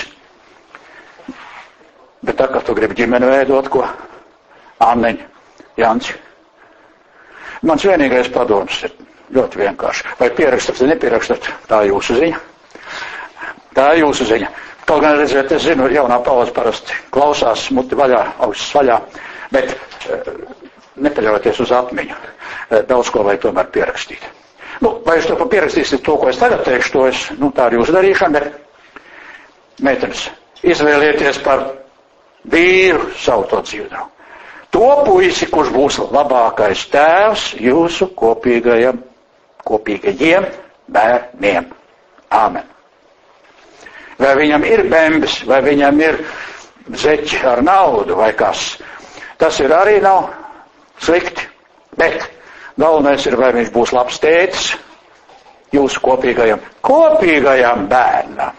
Bet tā, ka tu gribi ģimeni veidot, ko? Anneņa, Janci. Mans vienīgais padoms ir ļoti vienkārši. Vai pierakstat, vai nepierakstat, tā ir jūsu ziņa. Tā ir jūsu ziņa. Kaut gan redziet, es zinu, jaunā paudze parasti klausās, muti vaļā, ausis vaļā, bet nepaļaujoties uz atmiņu. Daudz ko vajag tomēr pierakstīt. Nu, vai jūs to pierakstīsiet to, ko es tagad teikšu, to es, nu, tā ir jūsu darīšana, bet meitenes, izvēlieties par vīru savu to dzīvnieku. To puisi, kurš būs labākais tēvs jūsu kopīgajiem, kopīgajiem bērniem. Āmen. Vai viņam ir bembis, vai viņam ir zeķi ar naudu, vai kas. Tas ir arī nav slikti, bet galvenais ir, vai viņš būs labs tētis jūsu kopīgajam, kopīgajam bērnam.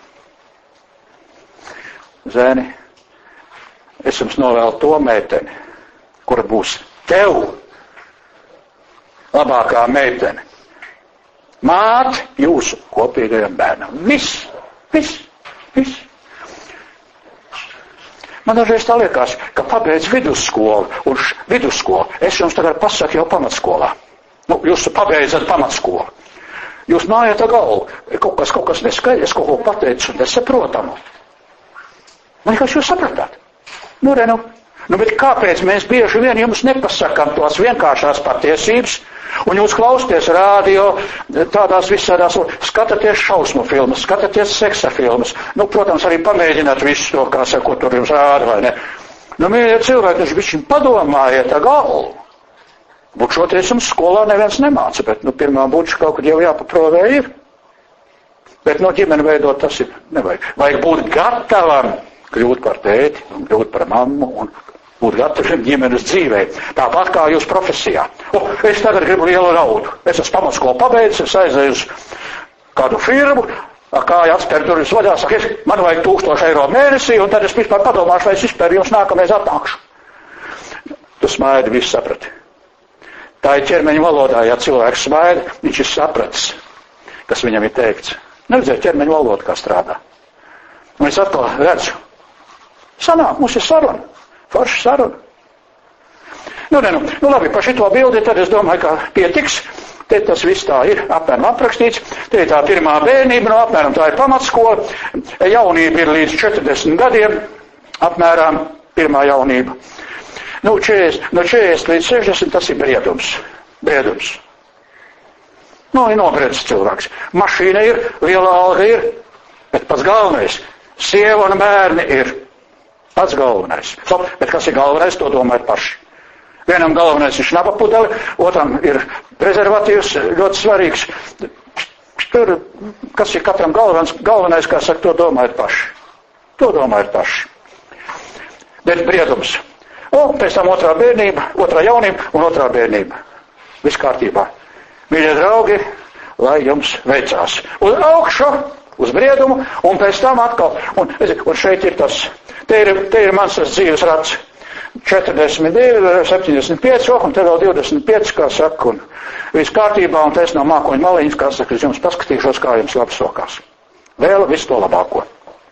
Zēni, es jums novēlu to meiteni, kura būs tev labākā meitene. Māt jūsu kopīgajam bērnam. Viss, viss, viss. Man dažreiz tā liekas, ka pabeidz vidusskolu, un vidusskolu es jums tagad pasaku jau pamatskolā. Nu, jūs pabeidzat pamatskolu. Jūs mājat ar galvu, kaut kas, kaut kas neskaļi, es kaut ko pateicu, nesaprotamu. Man liekas, jūs sapratāt. Nu, re, nu. Nu, bet kāpēc mēs bieži vien jums nepasakām tos vienkāršās patiesības, un jūs klausties rādio, tādās visādās, skatāties šausmu filmas, skatāties seksa filmas, nu, protams, arī pamēģināt visu to, kā saka, ko tur jums rāda, vai ne? Nu, mīļie cilvēki, taču bišķiņ padomājiet ar galvu. Bučoties jums skolā neviens nemāca, bet, nu, pirmā buča kaut kad jau jāpaprovē ir. Bet, no ģimeni veidot tas ir, nevajag. Vajag būt gatavam kļūt par tēti, un kļūt par mammu, un būt gataviem ģimenes dzīvē. Tāpat kā jūs profesijā. O, es tagad gribu lielu naudu. Es esmu pamatskolu pabeidzis, es aizēju uz kādu firmu, kāja atspēr durvis vaļā, saka, es, man vajag tūkstoši eiro mēnesī, un tad es vispār padomāšu, vai es vispār jums nākamreiz atnākšu. Tu smaidi, viss saprati. Tā ir ķermeņa valodā, ja cilvēks smaida, viņš ir sapratis, kas viņam ir teikts. Neredzēju ķermeņa valodu, kā strādā. Un es atkal redzu, sanāk, mums ir saruna, forša saruna. Nu, ne, nu, nu labi, par šito bildi tad es domāju, ka pietiks. Te tas viss tā ir apmēram aprakstīts. Te ir tā pirmā bērnība, no apmēram tā ir pamatskola. Jaunība ir līdz četrdesmit gadiem, apmēram pirmā jaunība. Nu, četrdesmit, no četrdesmit līdz sešdesmit tas ir briedums. Briedums. Nu, ir nobriedis cilvēks. Mašīna ir, liela alga ir, bet pats galvenais. Sieva un bērni ir pats galvenais. Stop, bet kas ir galvenais, to domājiet paši. Vienam galvenais ir šnapa pudeli, otram ir prezervatīvs, ļoti svarīgs. Tur, kas ir katram galvenais, galvenais, kā saka, to domājiet paši. To domājiet paši. Bet briedums. Un pēc tam otrā bērnība, otrā jaunība un otrā bērnība. Viss kārtībā. Mīļie draugi, lai jums veicās. Uz augšu, uz briedumu, un pēc tam atkal. Un, un šeit ir tas, te ir, te ir mans tas dzīves rats. četrdesmit divi, septiņdesmit pieci, un te vēl divdesmit pieci, kā saka, un viss kārtībā, un te es no mākoņa maliņas, kā saka, es jums paskatīšos, kā jums labi sokās. Vēl visu to labāko.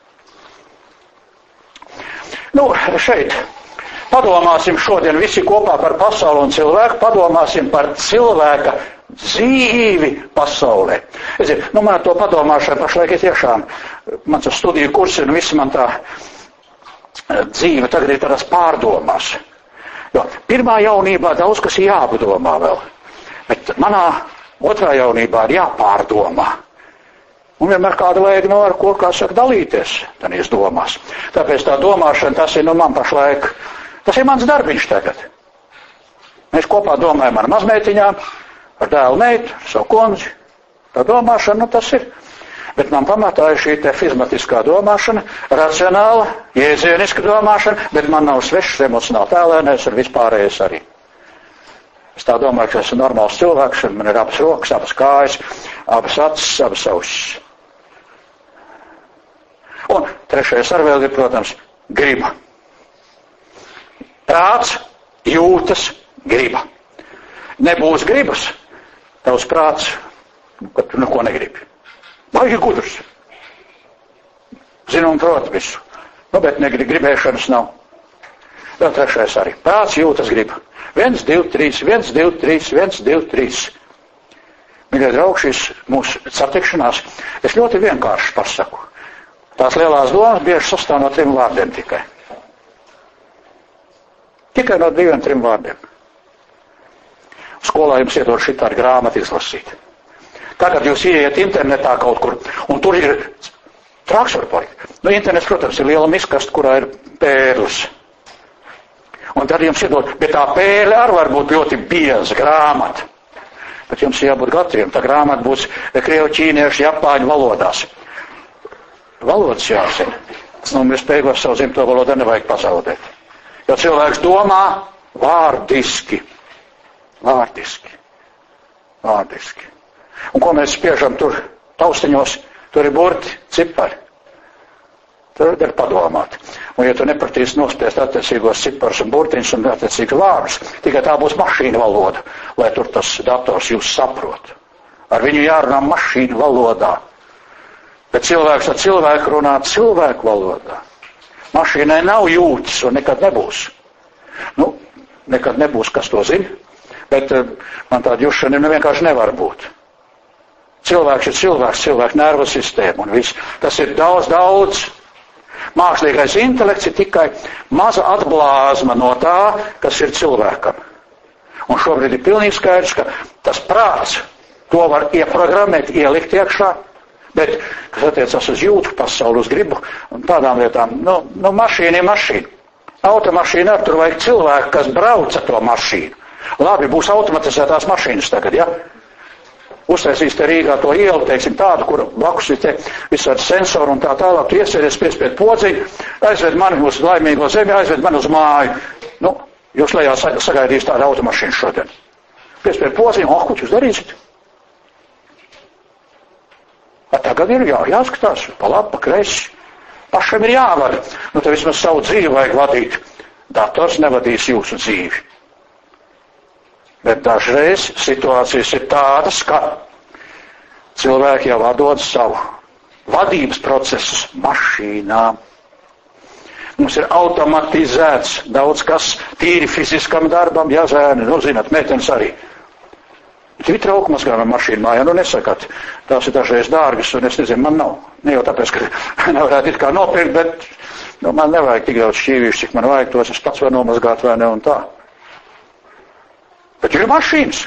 Nu, šeit. Padomāsim šodien visi kopā par pasauli un cilvēku, padomāsim par cilvēka dzīvi pasaulē. Es zinu, nu man to padomāšana pašlaik ir tiešām mans studiju kursi un viss man tā dzīve tagad ir tādās pārdomās. Jo pirmā jaunībā daudz kas jāapdomā vēl, bet manā otrā jaunībā ir jāpārdomā. Un vienmēr kāda veida no ar ko, kā saka, dalīties tādīs domās. Tāpēc tā domāšana, tas ir no man pašlaik, tas ir mans darbiņš tagad. Mēs kopā domājam ar mazmeitiņām, ar dēlu meitu, ar savu kundzi. Tā domāšana, nu tas ir. Bet man pamatā ir šī te fizmatiskā domāšana, racionāla, jēdzieniska domāšana, bet man nav svešs emocionāli tēlēnais un vispārējais arī. Es tā domāju, ka esmu normāls cilvēks, un man ir abas rokas, abas kājas, abas acis, abas ausis. Un trešais ar vēl ir, protams, griba. Prāts, jūtas, griba. Nebūs gribas, tavs prāts, ka tu neko negribi. Baigi gudrs. Zinu un prot visu. Nu, bet negri, gribēšanas nav. Vēl trešais arī. Prāts, jūtas, griba. Viens, divi, trīs, viens, divi, trīs, viens, divi, trīs. Mīļie draugi, šīs mūsu satikšanās, es ļoti vienkārši pasaku. Tās lielās domas bieži sastāv no trim vārdiem tikai. Tikai no diviem, trim vārdiem. Skolā jums iedod šitā ar grāmatu izlasīt. Tagad jūs ieiet internetā kaut kur, un tur ir traks var palikt. Nu, internets, protams, ir liela miskasta, kurā ir pērlis. Un tad jums iedod, bet tā pērle arī var būt ļoti bieza grāmata. Bet jums jābūt gataviem, tā grāmata būs krievu, ķīniešu, japāņu valodās. Valodas jāzina. Nu, mēs beigās savu dzimto valodu nevajag pazaudēt. Jo cilvēks domā vārdiski. Vārdiski. Vārdiski. Un ko mēs spiežam tur taustiņos, tur ir burti, cipari. Tur ir padomāt. Un ja tu nepratīsi nospiest attiecīgos ciparus un burtiņus un attiecīgi vārdus, tikai tā būs mašīna valoda, lai tur tas dators jūs saprot. Ar viņu jārunā mašīna valodā. Bet cilvēks ar cilvēku runā cilvēku valodā. Mašīnai nav jūtas un nekad nebūs. Nu, nekad nebūs, kas to zina, bet man tāda jušana vienkārši nevar būt. Cilvēks ir cilvēks, cilvēku nervu sistēma un viss. Tas ir daudz, daudz. Mākslīgais intelekts ir tikai maza atblāzma no tā, kas ir cilvēkam. Un šobrīd ir pilnīgi skaidrs, ka tas prāts, to var ieprogrammēt, ielikt iekšā, bet, kas attiecas uz jūtu pasauli, uz gribu un tādām lietām, nu, nu mašīna ir mašīna. Automašīna ar tur vajag cilvēku, kas brauca to mašīnu. Labi, būs automatizētās mašīnas tagad, ja? Uztaisīs te Rīgā to ielu, teiksim, tādu, kur blakus ir te visādi sensori un tā tālāk, tu iesēdies, piespied podziņu, aizved mani uz laimīgo zemi, aizved mani uz māju. Nu, jūs lejā sagaidīs tādu automašīnu šodien. Piespied podziņu, oh, ko jūs darīsiet? A tagad ir jā, jāskatās, pa labi, pa kreisi. Pašam ir jāvada. Nu, te vismaz savu dzīvi vajag vadīt. Dators nevadīs jūsu dzīvi. Bet dažreiz situācijas ir tādas, ka cilvēki jau vadot savu vadības procesus mašīnām. Mums ir automatizēts daudz kas tīri fiziskam darbam, jā, zēni, nu, zināt, meitenes arī. Ir trauku mazgājumā mašīnu mājā, nu nesakat, tās ir dažreiz dārgas, un es nezinu, man nav. Ne jau tāpēc, ka nevarētu it kā nopirkt, bet nu, man nevajag tik daudz šķīvīšu, cik man vajag, tos es pats varu nomazgāt vai ne un tā. Bet ir mašīnas.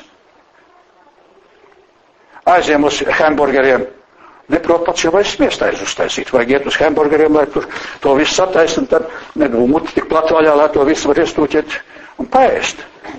Aiziem uz hamburgeriem. Neprot pats jau vairs smiestais uztaisīt. Vajag iet uz hamburgeriem, lai tur to visu sataist, un tad nebūtu muti tik platvaļā, lai to visu var iestūķēt un paēst.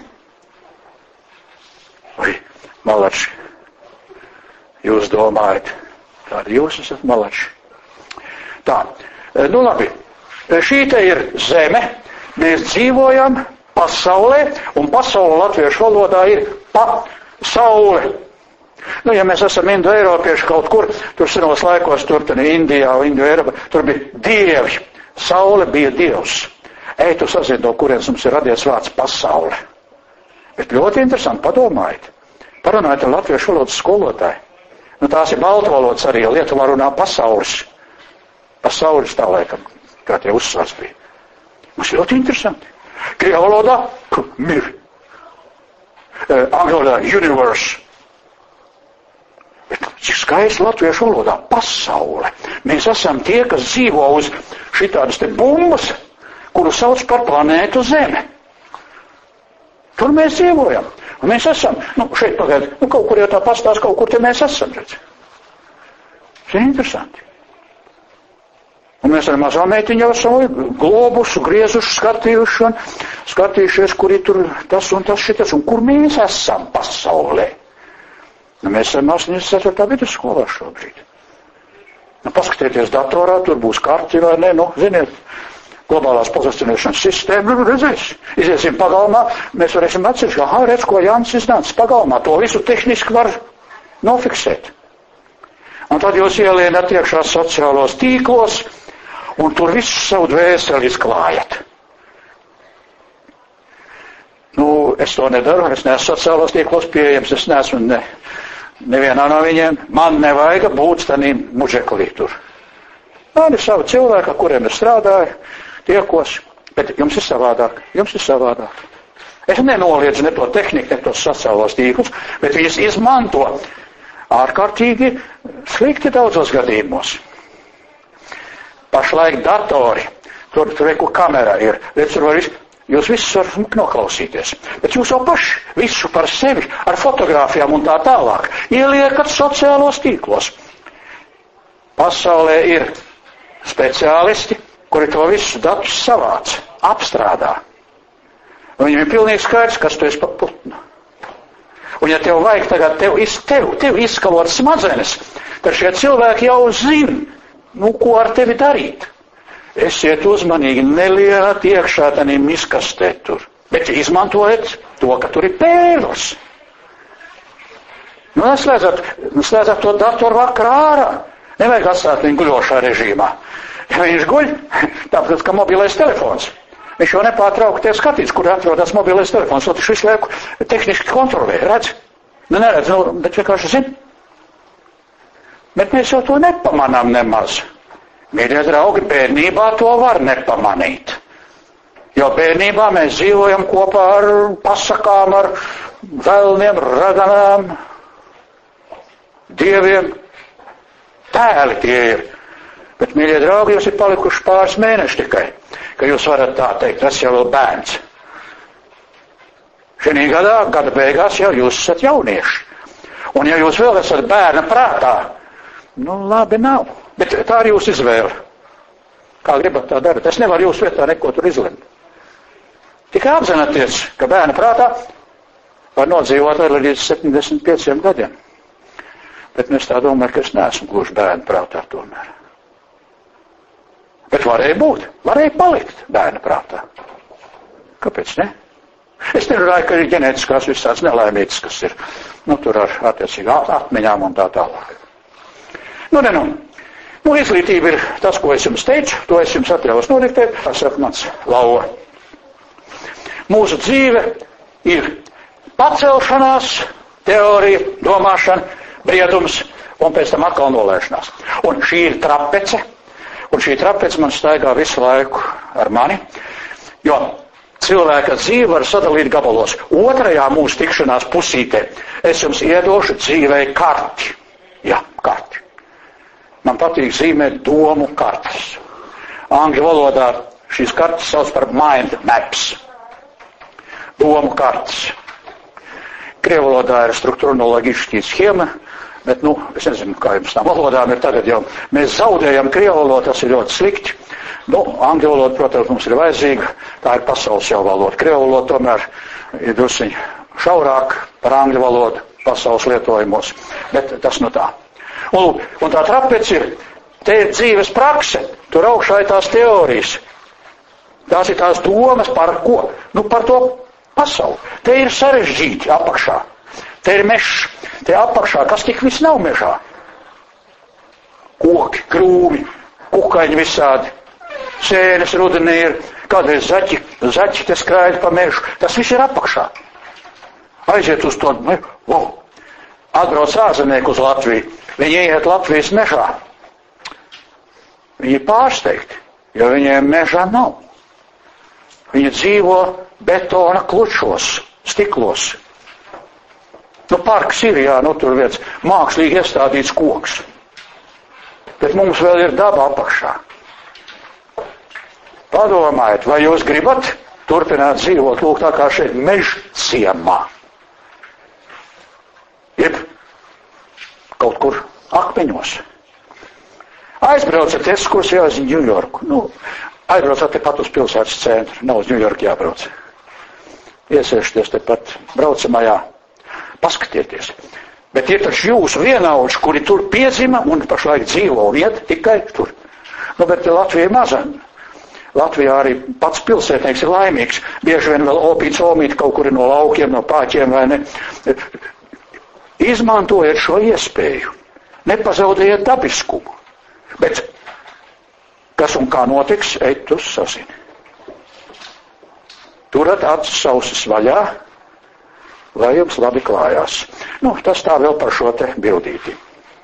Vai, malači, jūs domājat, kādi jūs esat malači? Tā, nu labi, šī te ir zeme, mēs dzīvojam pasaulē, un pasaule latviešu valodā ir pasaule. Nu, ja mēs esam indoeiropieši kaut kur, tur senos laikos, tur tad Indijā, Indu Eiropa, tur bija dievi. Saule bija dievs. Ej, tu sazini, no kurienes mums ir radies vārds pasaule. Bet ļoti interesanti, padomājiet. Parunājiet ar latviešu valodas skolotāju. Nu, tās ir baltu valodas arī, Lietuvā runā pasaules. Pasaules tā laikam, kā tie uzsvars bija. Mums ļoti interesanti. Krievu valodā mir. Angļu valodā universe. Bet cik skaisti latviešu valodā pasaule. Mēs esam tie, kas dzīvo uz šitādas te bumbas, kuru sauc par planētu Zeme. Tur mēs dzīvojam. Un mēs esam, nu, šeit pagaid, nu, kaut kur jau tā pastāst, kaut kur te mēs esam, redz. Tas ir interesanti. Un mēs ar mazā meitiņu esam globusu, griezuši, skatījuši un skatījušies, kuri tur tas un tas šitas, un kur mēs esam pasaulē. Nu, mēs esam astoņdesmit ceturtā vidusskolā šobrīd. Nu, paskatieties datorā, tur būs karti vai ne, nu, ziniet, globālās pozicionēšanas sistēma, nu, redzēs. Iziesim pagalmā, mēs varēsim atcerēt, aha, redz, ko Jānis iznāca pagalmā, to visu tehniski var nofiksēt. Un tad jūs ielienat iekšā sociālos tīklos, un tur visu savu dvēseli izklājat. Nu, es to nedaru, es neesmu sociālos tīklos pieejams, es neesmu ne, nevienā no viņiem, man nevajag būt tādiem mužeklī tur. Man ir savi cilvēki, ar kuriem es strādāju, tiekos, bet jums ir savādāk, jums ir savādāk. Es nenoliedzu ne to tehniku, ne tos sociālos tīklus, bet viņas izmanto ārkārtīgi slikti daudzos gadījumos. Pašlaik datori, tur, tur reku kamera ir, redz, tur var visu, jūs visus varat noklausīties, bet jūs jau paši visu par sevi ar fotogrāfijām un tā tālāk ieliekat sociālos tīklos. Pasaulē ir speciālisti, kuri to visu datus savāc, apstrādā. Un viņiem ir pilnīgi skaidrs, kas tu esi pa putnu. Un ja tev vajag tagad tev, tev, tev izskalot smadzenes, tad šie cilvēki jau zina, nu, ko ar tevi darīt. Esiet uzmanīgi, nelienat iekšā tādiem izkastē tur, bet izmantojiet to, ka tur ir pēles. Nu, neslēdzat, neslēdzat to datoru vakarā ārā. Nevajag atstāt viņu guļošā režīmā. Ja viņš guļ, tāpēc, ka mobilais telefons. Viņš jau nepārtraukti tiek skatīts, kur atrodas mobilais telefons. Viņš visu laiku tehniski kontrolē, redz? Nu, neredz, nu, bet vienkārši zin. Bet mēs jau to nepamanām nemaz. Mīļie draugi, bērnībā to var nepamanīt. Jo bērnībā mēs dzīvojam kopā ar pasakām, ar velniem, raganām, dieviem. Tēli tie ir. Bet, mīļie draugi, jūs ir palikuši pāris mēneši tikai, ka jūs varat tā teikt, tas jau vēl bērns. Šī gadā, gada beigās jau jūs esat jaunieši. Un ja jūs vēl esat bērna prātā, nu labi nav. Bet tā ir jūsu izvēle. Kā gribat tā darīt? Es nevaru jūsu vietā neko tur izlemt. Tikai apzināties, ka bērna prātā var nodzīvot vēl līdz septiņdesmit pieciem gadiem. Bet es tā domāju, ka es neesmu gluži bērnu prātā tomēr. Bet varēja būt, varēja palikt bērnu prātā. Kāpēc ne? Es nerunāju, ka ir ģenētiskās visāds nelaimītas, kas ir, nu, tur ar attiecīgi atmiņām un tā tālāk. Nu, ne, nu. Nu, izglītība ir tas, ko es jums teicu, to es jums atļaus nodiktēt, tas ir mans Laura. Mūsu dzīve ir pacelšanās, teorija, domāšana, briedums un pēc tam atkal nolēšanās. Un šī ir trapece, un šī trapece man staigā visu laiku ar mani, jo cilvēka dzīve var sadalīt gabalos. Otrajā mūsu tikšanās pusītē es jums iedošu dzīvei karti. Jā, karti. Man patīk zīmēt domu kartes. Angļu valodā šīs kartes sauc par mind maps. Domu kartes. Krievu valodā ir struktūroloģiski schēma, bet, nu, es nezinu, kā jums tām valodām ir tagad jau. Mēs zaudējam krievu valodu, tas ir ļoti slikti. Nu, angļu valoda, protams, mums ir vajadzīga, tā ir pasaules jau valoda. Krievu valoda tomēr ir drusiņ šaurāk par angļu valodu pasaules lietojumos, bet tas nu tā. Un, un tā trapece ir, te ir dzīves prakse, tur augšā ir tās teorijas. Tās ir tās domas par ko? Nu, par to pasauli. Te ir sarežģīti apakšā. Te ir mešs. Te apakšā, kas tik viss nav mežā? Koki, krūmi, kukaiņi visādi. Sēnes rudenī ir, kādreiz zaķi, zaķi te skraida pa mežu. Tas viss ir apakšā. Aiziet uz to, nu, wow. Atbrauc ārzemnieki uz Latviju. Viņi iet Latvijas mežā. Viņi pārsteigti, jo viņiem mežā nav. Viņi dzīvo betona klučos, stiklos. Nu, parks ir, jā, nu, tur viens mākslīgi iestādīts koks. Bet mums vēl ir daba apakšā. Padomājiet, vai jūs gribat turpināt dzīvot lūk tā kā šeit mežciemā? Jeb kaut kur akmeņos. Aizbraucat ekskursijā uz Ņujorku. Nu, aizbraucat tepat uz pilsētas centru, nav uz Ņujorku jābrauc. Iesēšties tepat braucamajā, paskatieties. Bet ir taču jūsu vienaudži, kuri tur piedzima un pašlaik dzīvo un iet tikai tur. Nu, bet Latvija ir maza. Latvijā arī pats pilsētnieks ir laimīgs. Bieži vien vēl opīts omīt kaut kuri no laukiem, no pāķiem vai ne. Izmantojiet šo iespēju. Nepazaudējiet dabiskumu. Bet kas un kā notiks, eit uz sazini. Turat acis sausis vaļā, lai jums labi klājās. Nu, tas tā vēl par šo te bildīti.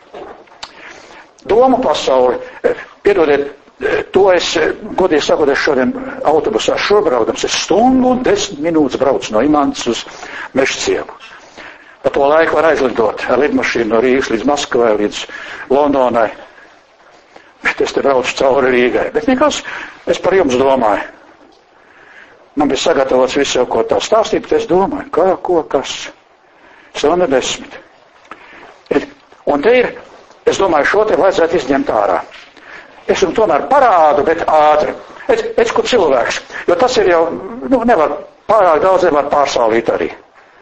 Domu pasauli, piedodiet, to es, godīgi sakot, es šodien autobusā šobraudams, es stundu un desmit minūtes braucu no Imantas uz Mežciemu. Pa to laiku var aizlidot ar lidmašīnu no Rīgas līdz Maskavai, līdz Londonai. Bet es te braucu cauri Rīgai. Bet nekas, es par jums domāju. Man bija sagatavots viss jau, ko tā stāstīt, bet es domāju, kā, ko, kas. Stundu desmit. Un te ir, es domāju, šo te vajadzētu izņemt ārā. Es jums tomēr parādu, bet ātri. Es, es kur cilvēks, jo tas ir jau, nu, nevar pārāk daudz, nevar pārsālīt arī.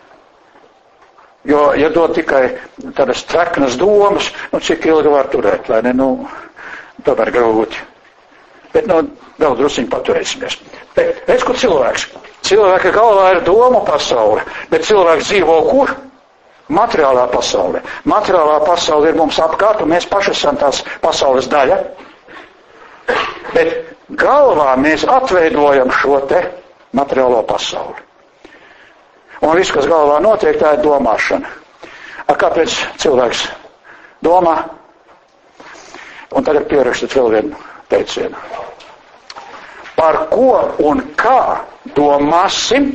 Jo, ja dod tikai tādas treknas domas, nu, cik ilgi var turēt, lai ne, nu, tomēr grūti. Bet, nu, vēl drusiņi paturēsimies. Bet, es kur cilvēks. Cilvēka galvā ir doma pasaule, bet cilvēks dzīvo kur? Materiālā pasaule. Materiālā pasaule ir mums apkārt, un mēs paši esam tās pasaules daļa. Bet galvā mēs atveidojam šo te materiālo pasauli. Un viss, kas galvā notiek, tā ir domāšana. A, kāpēc cilvēks domā? Un tagad pierakstat vēl vienu teicienu. Par ko un kā domāsim,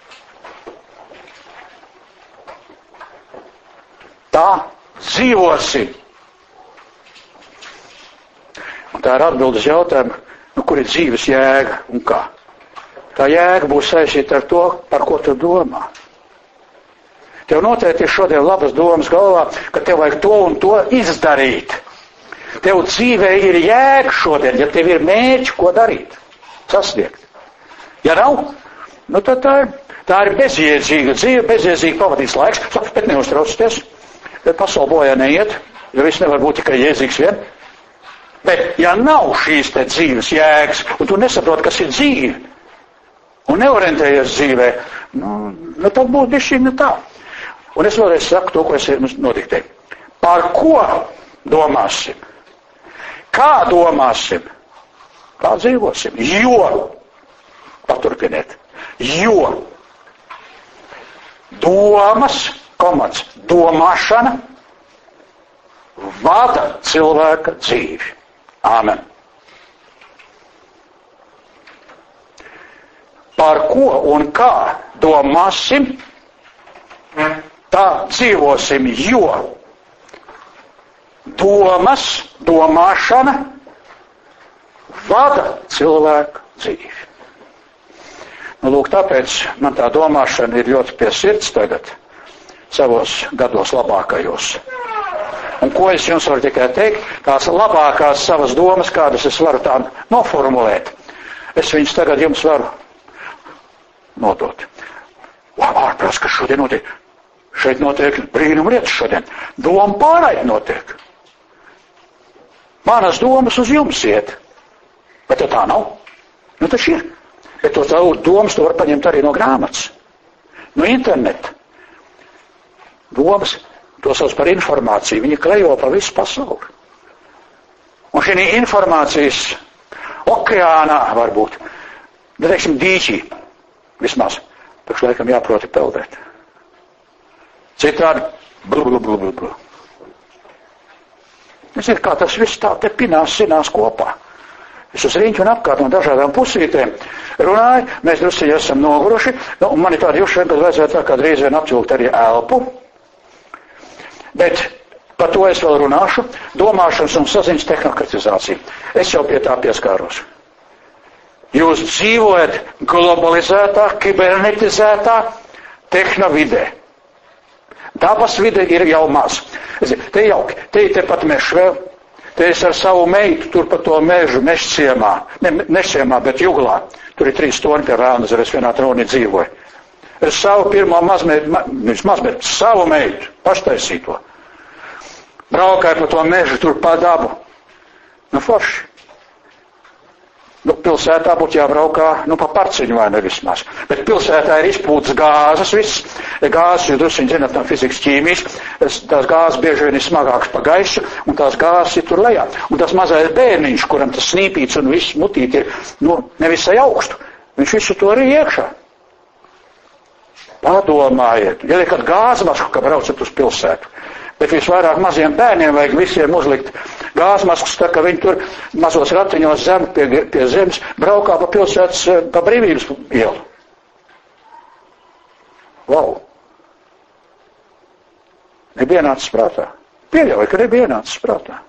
tā dzīvosim. Un tā ir atbildes jautājumu, nu, kur ir dzīves jēga un kā. Tā jēga būs saistīta ar to, par ko tu domā. Tev noteikti ir šodien labas domas galvā, ka tev vajag to un to izdarīt. Tev dzīvē ir jēga šodien, ja tev ir mērķi, ko darīt, sasniegt. Ja nav, nu tad tā ir, tā ir bezjēdzīga dzīve, bezjēdzīgi pavadīts laiks, bet neuztraucieties, bet pasauli bojā neiet, jo viss nevar būt tikai jēdzīgs vien. Bet, ja nav šīs te dzīves jēgas, un tu nesaproti, kas ir dzīve, un neorientējies dzīvē, nu, nu tad būtu bišķi ne tā. Un es vēlreiz saku to, ko es jums nodiktēju. Par ko domāsim? Kā domāsim? Kā dzīvosim? Jo, paturpiniet, jo domas, komats, domāšana vada cilvēka dzīvi. Āmen. Par ko un kā domāsim, tā dzīvosim, jo domas, domāšana vada cilvēku dzīvi. Nu, lūk, tāpēc man tā domāšana ir ļoti pie sirds tagad, savos gados labākajos. Un ko es jums varu tikai teikt, tās labākās savas domas, kādas es varu tā noformulēt, es viņus tagad jums varu nodot. Ārprāts, kas šodien notiek? Šeit notiek brīnum lietas šodien. Doma pārraid notiek. Manas domas uz jums iet. Bet tā nav. Nu taču ir. Bet to domas tu var paņemt arī no grāmatas. No interneta. Domas, to sauc par informāciju. Viņi klejo pa visu pasauli. Un šī informācijas okeānā varbūt, bet teiksim dīķī, vismaz, taču laikam jāproti peldēt. Citādi, blu, blu, blu, blu, blu. Es zinu, kā tas viss tā te pinās, sinās kopā. Es uz riņķu un apkārt no dažādām pusītēm runāju, mēs drusciņi esam noguruši, nu, un man ir tāda jušana, kad vajadzētu tā kā drīz vien apvilkt arī elpu. Bet Par to es vēl runāšu. Domāšanas un saziņas tehnokratizācija. Es jau pie tā pieskāros. Jūs dzīvojat globalizētā, kibernetizētā tehnovidē. Dabas vide ir jau maz. Te jauki, te ir tepat mežs vēl. Te es ar savu meitu tur pa to mežu mežciemā. Ne mežciemā, bet juglā. Tur ir trīs torņi pie Vēlnazares, es vienā tronī dzīvoju. Es savu pirmo mazmeitu, ma, nevis mazmeitu, savu meitu, paštaisīto. Braukāju pa to mežu tur pa dabu. Nu, forši. Nu, pilsētā būtu jābraukā, nu, pa parciņu vai ne vismaz. Bet pilsētā ir izpūtas gāzes viss. Gāzes, jūs drusiņi zināt no fizikas ķīmijas, tās gāzes bieži vien ir smagākas pa gaisu, un tās gāzes ir tur lejā. Un tas mazais bērniņš, kuram tas snīpīts un viss mutīt ir, nu, nevisai augstu, viņš visu to arī iekšā. Padomājiet, ja ir kāda gāzmasku, ka braucat uz pilsētu. Bet visvairāk maziem bērniem vajag visiem uzlikt gāzmaskus, tā ka viņi tur mazos ratiņos zem pie, pie zemes braukā pa pilsētas, pa Brīvības ielu. Wow! Nebija ienācis prātā. Pieļauju, ka nebija ienācis prātā.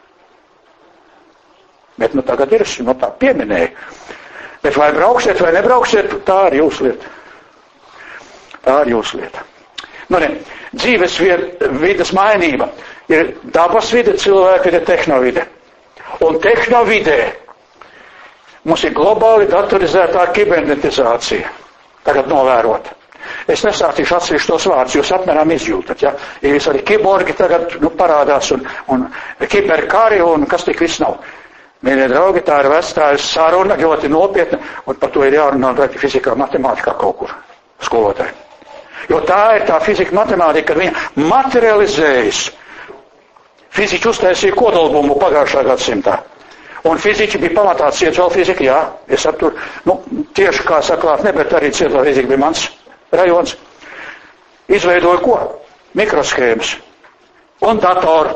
Bet nu tagad ir, nu tā pieminēja. Bet vai brauksiet vai nebrauksiet, tā ir jūsu lieta. Tā ir jūsu lieta. Nu ne, dzīves vides mainība ir dabas vide, cilvēka vide, tehnovide. Un tehnovidē mums ir globāli datorizētā kibernetizācija. Tagad novērot. Es nesāktīšu atsevišķi tos vārdus, jūs apmēram izjūtat, ja? Ir vis arī kiborgi tagad nu, parādās un, un kiberkari un kas tik viss nav. Mīļie draugi, tā ir vestājas saruna, ļoti nopietna, un par to ir jārunā fizikā, matemātikā kaut kur skolotāji. Jo tā ir tā fizika, matemātika, kad viņa materializējas. Fiziķi uztaisīja kodolbumbu pagājušā gadsimtā. Un fiziķi bija pamatā cietvēl fizika, jā, es ap tur, nu, tieši kā saklāt, ne, bet arī cietvēl fizika bija mans rajons. Izveidoja ko? Mikroshēmas un datoru.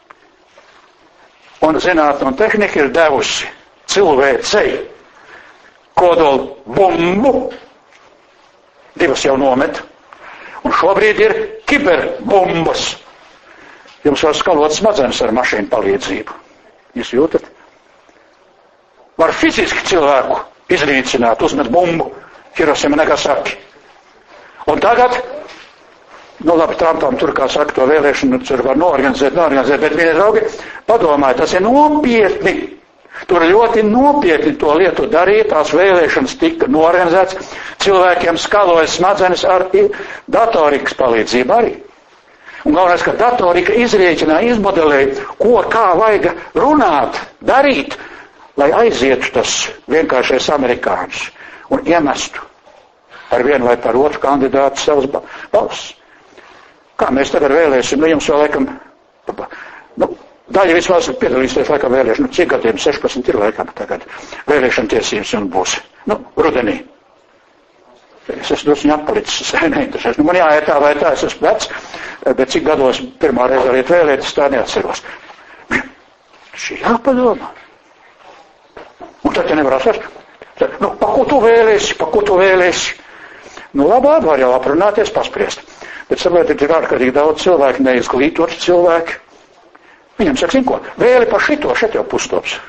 Un zinātne un tehnika ir devusi cilvēcei kodolu bumbu. Divas jau nomet. Un šobrīd ir kiberbumbas. Jums var skalot smadzenes ar mašīnu palīdzību. Jūs jūtat? Var fiziski cilvēku iznīcināt, uzmet bumbu, Hirosima Nagasaki. Un tagad, nu labi, Trumpam tur, kā saka, to vēlēšanu, tur var noorganizēt, noorganizēt, bet, mīļie draugi, padomājiet, tas ir nopietni. Tur ļoti nopietni to lietu darīja, tās vēlēšanas tika noorganizētas, cilvēkiem skaloja smadzenes ar datorikas palīdzību arī. Un galvenais, ka datorika izrēķināja, izmodelēja, ko, kā vajag runāt, darīt, lai aizietu tas vienkāršais amerikānis un iemestu par vienu vai par otru kandidātu savas balsis. Kā mēs tagad vēlēsim, nu jums vēl laikam, nu, daļa vismaz piedalīsies laikam vēlēšanu, nu, cik gadiem, sešpadsmit ir laikam tagad vēlēšana tiesības un būs, nu, rudenī. Es esmu drusku atpalicis, neinteresēs. Nu, man jāiet tā vai tā, es esmu vecs, bet cik gados pirmā reize arī vēlēt, es tā neatceros. Šī jāpadomā. Un tad te nevar atvērt. Nu, pa ko tu vēlēsi, pa ko tu vēlēsi? Nu, labāk var jau aprunāties, paspriest. Bet saprotiet, ir ārkārtīgi daudz cilvēku, neizglītoti cilvēki. Viņam saka, zin ko, vēli pa šito, šeit jau pustops.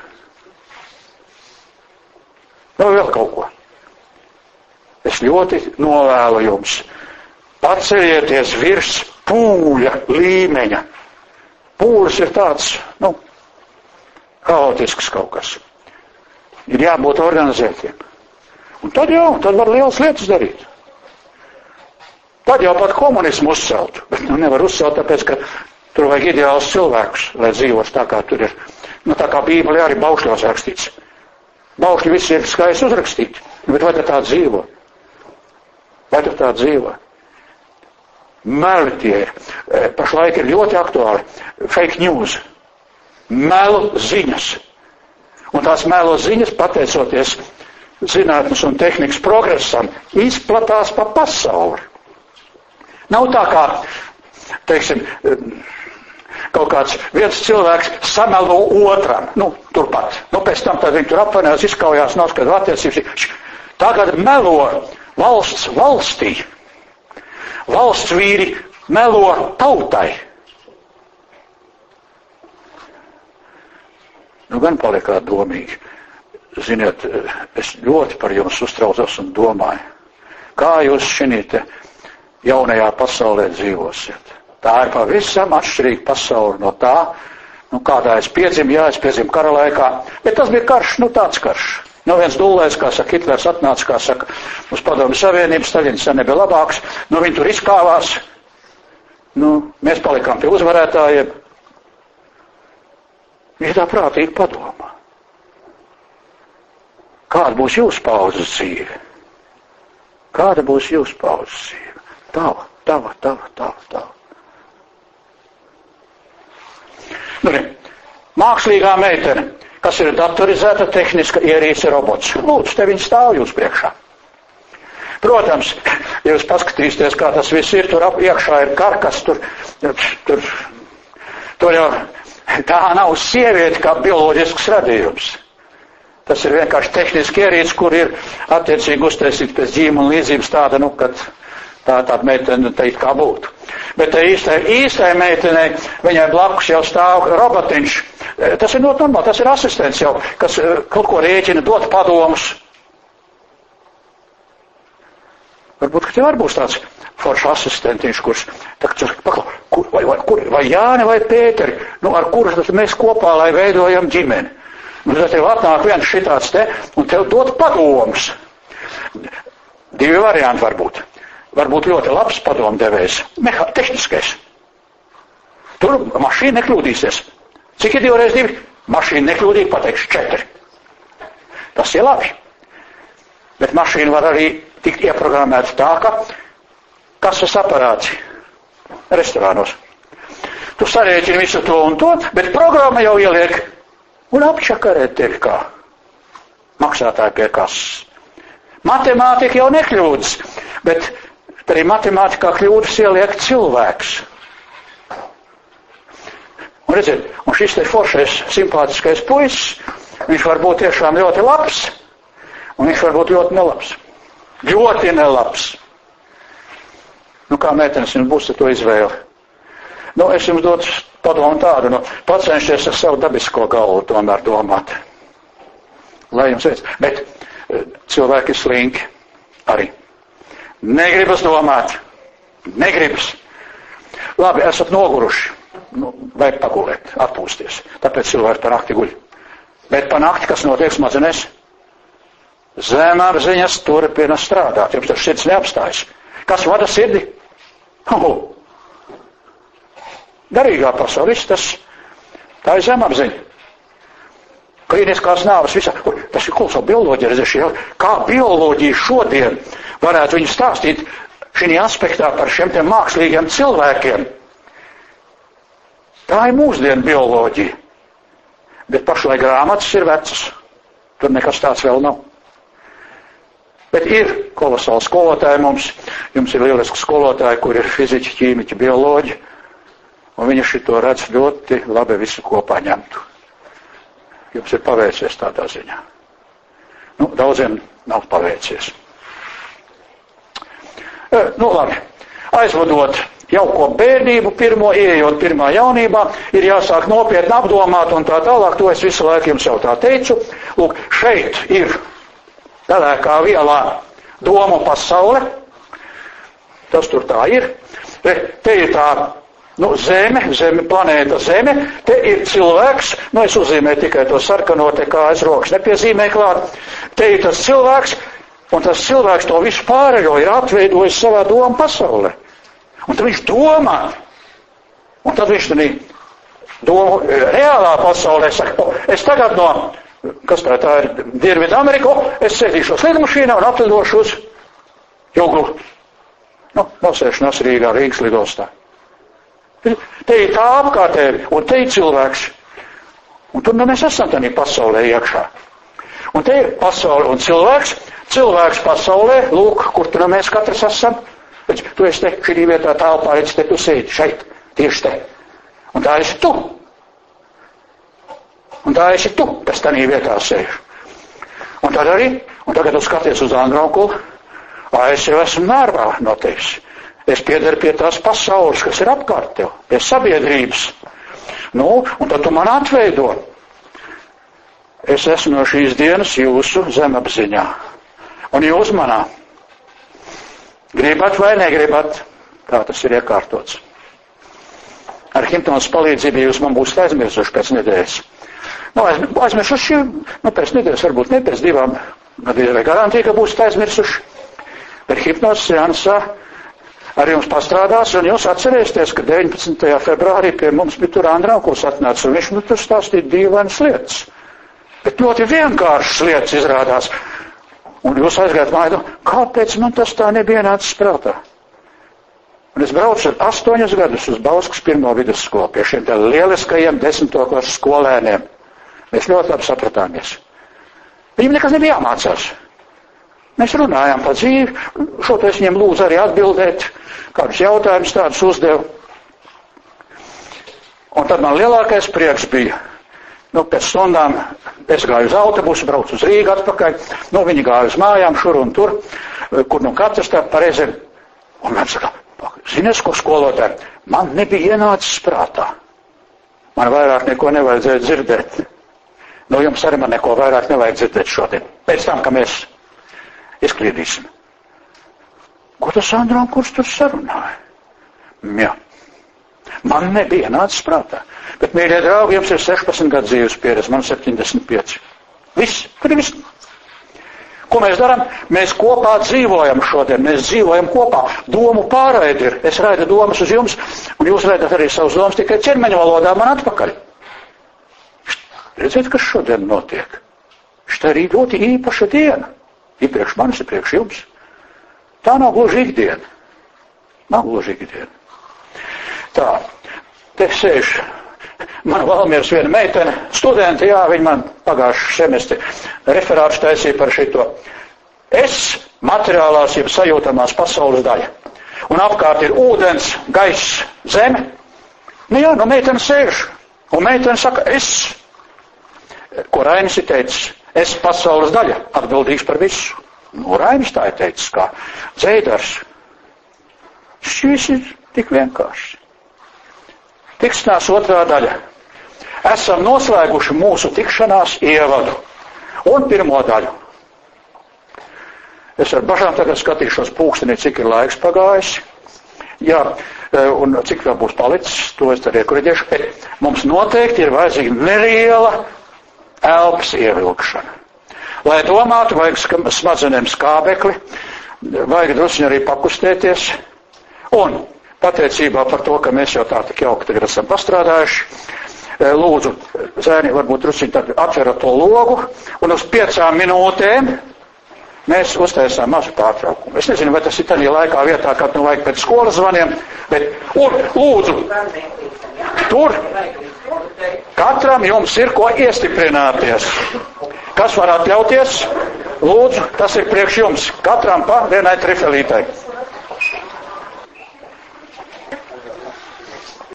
Vai vēl kaut ko. Es ļoti novēlu jums. Paceļieties virs pūļa līmeņa. Pūlis ir tāds, nu, haotisks kaut kas. Ir jābūt organizētiem. Un tad jau, tad var lielas lietas darīt. Tad jau pat komunismu uzcelt. Bet nu nevar uzcelt, tāpēc, ka tur vajag ideāls cilvēkus, lai dzīvos tā, kā tur ir. Nu, tā kā Bībelē arī Baušļos rakstīts. Baušļi visi ir skaisti uzrakstīti. Bet vai tā dzīvo? Vai tā dzīvo? Meli tie ir. Pašlaik ir ļoti aktuāli. Fake news. Melu ziņas. Un tās melu ziņas, pateicoties zinātnes un tehnikas progresam, izplatās pa pasauli. Nav tā kā, teiksim, kaut kāds viens cilvēks samelo otram, nu, turpat. Nu, pēc tam tad viņi tur apvainojās, izkaujās, nav skatu attiecības. Tagad melo valsts valstī. Valsts vīri melo tautai. nu gan paliekāt domīgi. Ziniet, es ļoti par jums uztraucos un domāju, kā jūs šī te jaunajā pasaulē dzīvosiet. Tā ir pavisam atšķirīga pasaule no tā, nu kādā es piedzimu, jā, es piedzimu kara laikā, bet tas bija karš, nu tāds karš. Nu viens dullēs, kā saka, Hitlers atnāca, kā saka, uz Padomju Savienības, Staļins sen nebija labāks, nu viņi tur izkāvās, nu mēs palikām pie uzvarētājiem. Viņš tā prātīgi padomā. Kāda būs jūsu paudzes dzīve? Kāda būs jūsu paudzes dzīve? Tava, tava, tava, tava, tava. Nu, ne, mākslīgā meitene, kas ir datorizēta tehniska ierīce robots. Lūdzu, te viņi stāv jūs priekšā. Protams, ja jūs paskatīsieties, kā tas viss ir, tur ap iekšā ir karkas, tur, tur, tur jau tā nav sieviete kā bioloģisks radījums. Tas ir vienkārši tehniski ierīce, kur ir attiecīgi uztaisīt pēc ģīmuma līdzības tāda, nu, kad tā tāda meitene te it kā būtu. Bet tā īstai, īstai meitenei, viņai blakus jau stāv robotiņš. Tas ir ļoti normāli, tas ir asistents jau, kas kaut ko rēķina, dot padomus. Varbūt, ka tev var būs tāds foršs asistentiņš, kurš, tā, paklau, kur, vai, vai, kur, vai Jāni vai Pēteri, nu, ar kurus mēs kopā, lai veidojam ģimeni. Un tad tev atnāk viens šitāds te, un tev dot padomus. Divi varianti varbūt. Varbūt ļoti labs padomdevējs, meha, tehniskais. Tur mašīna nekļūdīsies. Cik ir divreiz divi? Mašīna nekļūdīgi pateikšu četri. Tas ir labi. Bet mašīna var arī tikt ieprogrammēta tā, ka kases aparāts restorānos. Tu sarēķini visu to un to, bet programma jau ieliek un apčakarēt tevi kā maksātāji pie kases. Matemātika jau nekļūdas, bet arī matemātikā kļūdas ieliek cilvēks. Un redziet, un šis te foršais, simpātiskais puisis, viņš var būt tiešām ļoti labs, un viņš var būt ļoti nelabs. Ļoti nelabs. Nu, kā meitenes jums būs to izvēle? Nu, es jums dotu padomu tādu, nu, pacenšties ar savu dabisko galvu tomēr domāt. Lai jums veic. Bet cilvēki ir slinki arī. Negribas domāt. Negribas. Labi, esat noguruši. Nu, vajag pagulēt, atpūsties. Tāpēc cilvēki par nakti guļ. Bet par nakti, kas notiek smadzenēs? Zemapziņas turpina strādāt. Jums tas sirds neapstājas. Kas vada sirdi? Oh. Garīgā pasaule, viss tas, tā ir zemapziņa. Klīniskās nāves visā. Tas ir kolosāli bioloģija, redzēšu, kā bioloģija šodien varētu viņu stāstīt šī aspektā par šiem tiem mākslīgiem cilvēkiem. Tā ir mūsdienu bioloģija. Bet pašlaik grāmatas ir vecas. Tur nekas tāds vēl nav. Bet ir kolosāli skolotāji mums. Jums ir lieliski skolotāji, kur ir fiziķi, ķīmiķi, bioloģi. Un viņi šito redz ļoti labi visu kopā ņemtu. Jums ir paveicies tādā ziņā. Nu, daudziem nav paveicies. E, nu, labi. Aizvadot jauko bērnību, pirmo, ieejot pirmā jaunībā, ir jāsāk nopietni apdomāt un tā tālāk. To es visu laiku jums jau tā teicu. Lūk, šeit ir pelēkā vielā domu pasaule. Tas tur tā ir. Te, te ir tā, nu, Zeme, Zeme, planēta Zeme. Te ir cilvēks, nu, es uzzīmēju tikai to sarkano, te kā aiz rokas nepiezīmēju klāt. Te ir tas cilvēks, un tas cilvēks to visu pārējo ir atveidojis savā domu pasaulē. Un tad viņš domā. Un tad viņš tad domu reālā pasaulē saka, o, es tagad no, kas tā, tā ir Dienvidu Amerika, o, es sēdīšos lidmašīnā un aplidošu uz Juglu. Nu, nosēšanās Rīgā, Rīgas lidostā. Te ir tā apkārtēji, un te ir cilvēks. Un tur nu mēs esam tādā pasaulē iekšā. Un te ir pasaule un cilvēks. Cilvēks pasaulē, lūk, kur tur nu mēs katrs esam. Tu esi te, šī vietā telpā, redz, te tu sēdi, šeit, tieši te. Un tā esi tu. Un tā esi tu, kas tādā vietā sēž. Un tad arī, un tagad tu skaties uz Andronkulu, es jau esmu mērvā no tevis. Es piederu pie tās pasaules, kas ir apkārt tev, pie sabiedrības. Nu, un tad tu man atveido. Es esmu no šīs dienas jūsu zemapziņā. Un jūs manā. Gribat vai negribat, kā tas ir iekārtots. Ar hipnozes palīdzību jūs man būsiet aizmirsuši pēc nedēļas. Nu, aizmirsuši, nu, pēc nedēļas varbūt ne, pēc divām, gadījumā vai garantija, ka būsiet aizmirsuši. Bet hipnozes seansā ar jums pastrādās, un jūs atcerēsieties, ka deviņpadsmitajā februārī pie mums bija tur Andrākos atnācis, un viņš nu tur stāstīja dīvainas lietas. Bet ļoti vienkāršas lietas izrādās. Un jūs aizgājat māju, kāpēc man tas tā nebija nācis prātā? Un es braucu ar astoņus gadus uz Bauskas pirmo vidusskolu pie šiem tā lieliskajiem desmito klases skolēniem. Mēs ļoti labi sapratāmies. Viņam nekas nebija jāmācās. Mēs runājām par dzīvi, šo to es viņiem lūdzu arī atbildēt, kādus jautājumus tādus uzdevu. Un tad man lielākais prieks bija. Nu, pēc stundām es gāju uz autobusu, braucu uz Rīgu atpakaļ, nu, viņi gāja uz mājām šur un tur, kur nu katrs tā pareizi. Un man saka, zinies, ko skolotāji, man nebija ienācis prātā. Man vairāk neko nevajadzēja dzirdēt. Nu, jums arī man neko vairāk nevajag dzirdēt šodien. Pēc tam, ka mēs izklīdīsim. Ko tas Andrām, kurš tur sarunāja? Jā. Man nebija nācis prātā. Bet, mīļie draugi, jums ir sešpadsmit gadu dzīves pieredze, man septiņdesmit pieci. Viss, tur ir viss. Ko mēs darām? Mēs kopā dzīvojam šodien, mēs dzīvojam kopā. Domu pārraidi ir. Es raidu domas uz jums, un jūs raidat arī savus domas tikai ķermeņa valodā man atpakaļ. Redziet, kas šodien notiek? Šitā ir ļoti īpaša diena. Iepriekš manis, iepriekš jums. Tā nav gluži ikdiena. Nav gluži ikdiena. Tā, te sēž mana Valmieras viena meitene, studenti, jā, viņa man pagājuši semestri referātu taisīja par šito. Es materiālās, jeb sajūtamās pasaules daļa. Un apkārt ir ūdens, gaiss, zeme. Nu jā, nu meitene sēž. Un meitene saka, es, ko Rainis ir teicis, es pasaules daļa, atbildīgs par visu. Nu, Rainis tā ir teicis, kā dzēdars. Šis ir tik vienkārši. Tikšanās otrā daļa. Esam noslēguši mūsu tikšanās ievadu. Un pirmo daļu. Es ar bažām tagad skatīšos pūkstenī, cik ir laiks pagājis. Jā, un cik vēl būs palicis, to es arī korģēšu. Bet mums noteikti ir vajadzīga neliela elpas ievilkšana. Lai domātu, vajag smadzenēm skābekli, vajag drusciņi arī pakustēties. Un pateicībā par to, ka mēs jau tā tik jauki tagad esam pastrādājuši, lūdzu, zēni, varbūt drusciņi tad atverat to logu, un uz piecām minūtēm mēs uztaisām mazu pārtraukumu. Es nezinu, vai tas ir tādā laikā vietā, kad nu vajag pēc skolas zvaniem, bet, un, lūdzu, tur katram jums ir ko iestiprināties. Kas var atļauties? Lūdzu, tas ir priekš jums. Katram pa vienai trifelītai.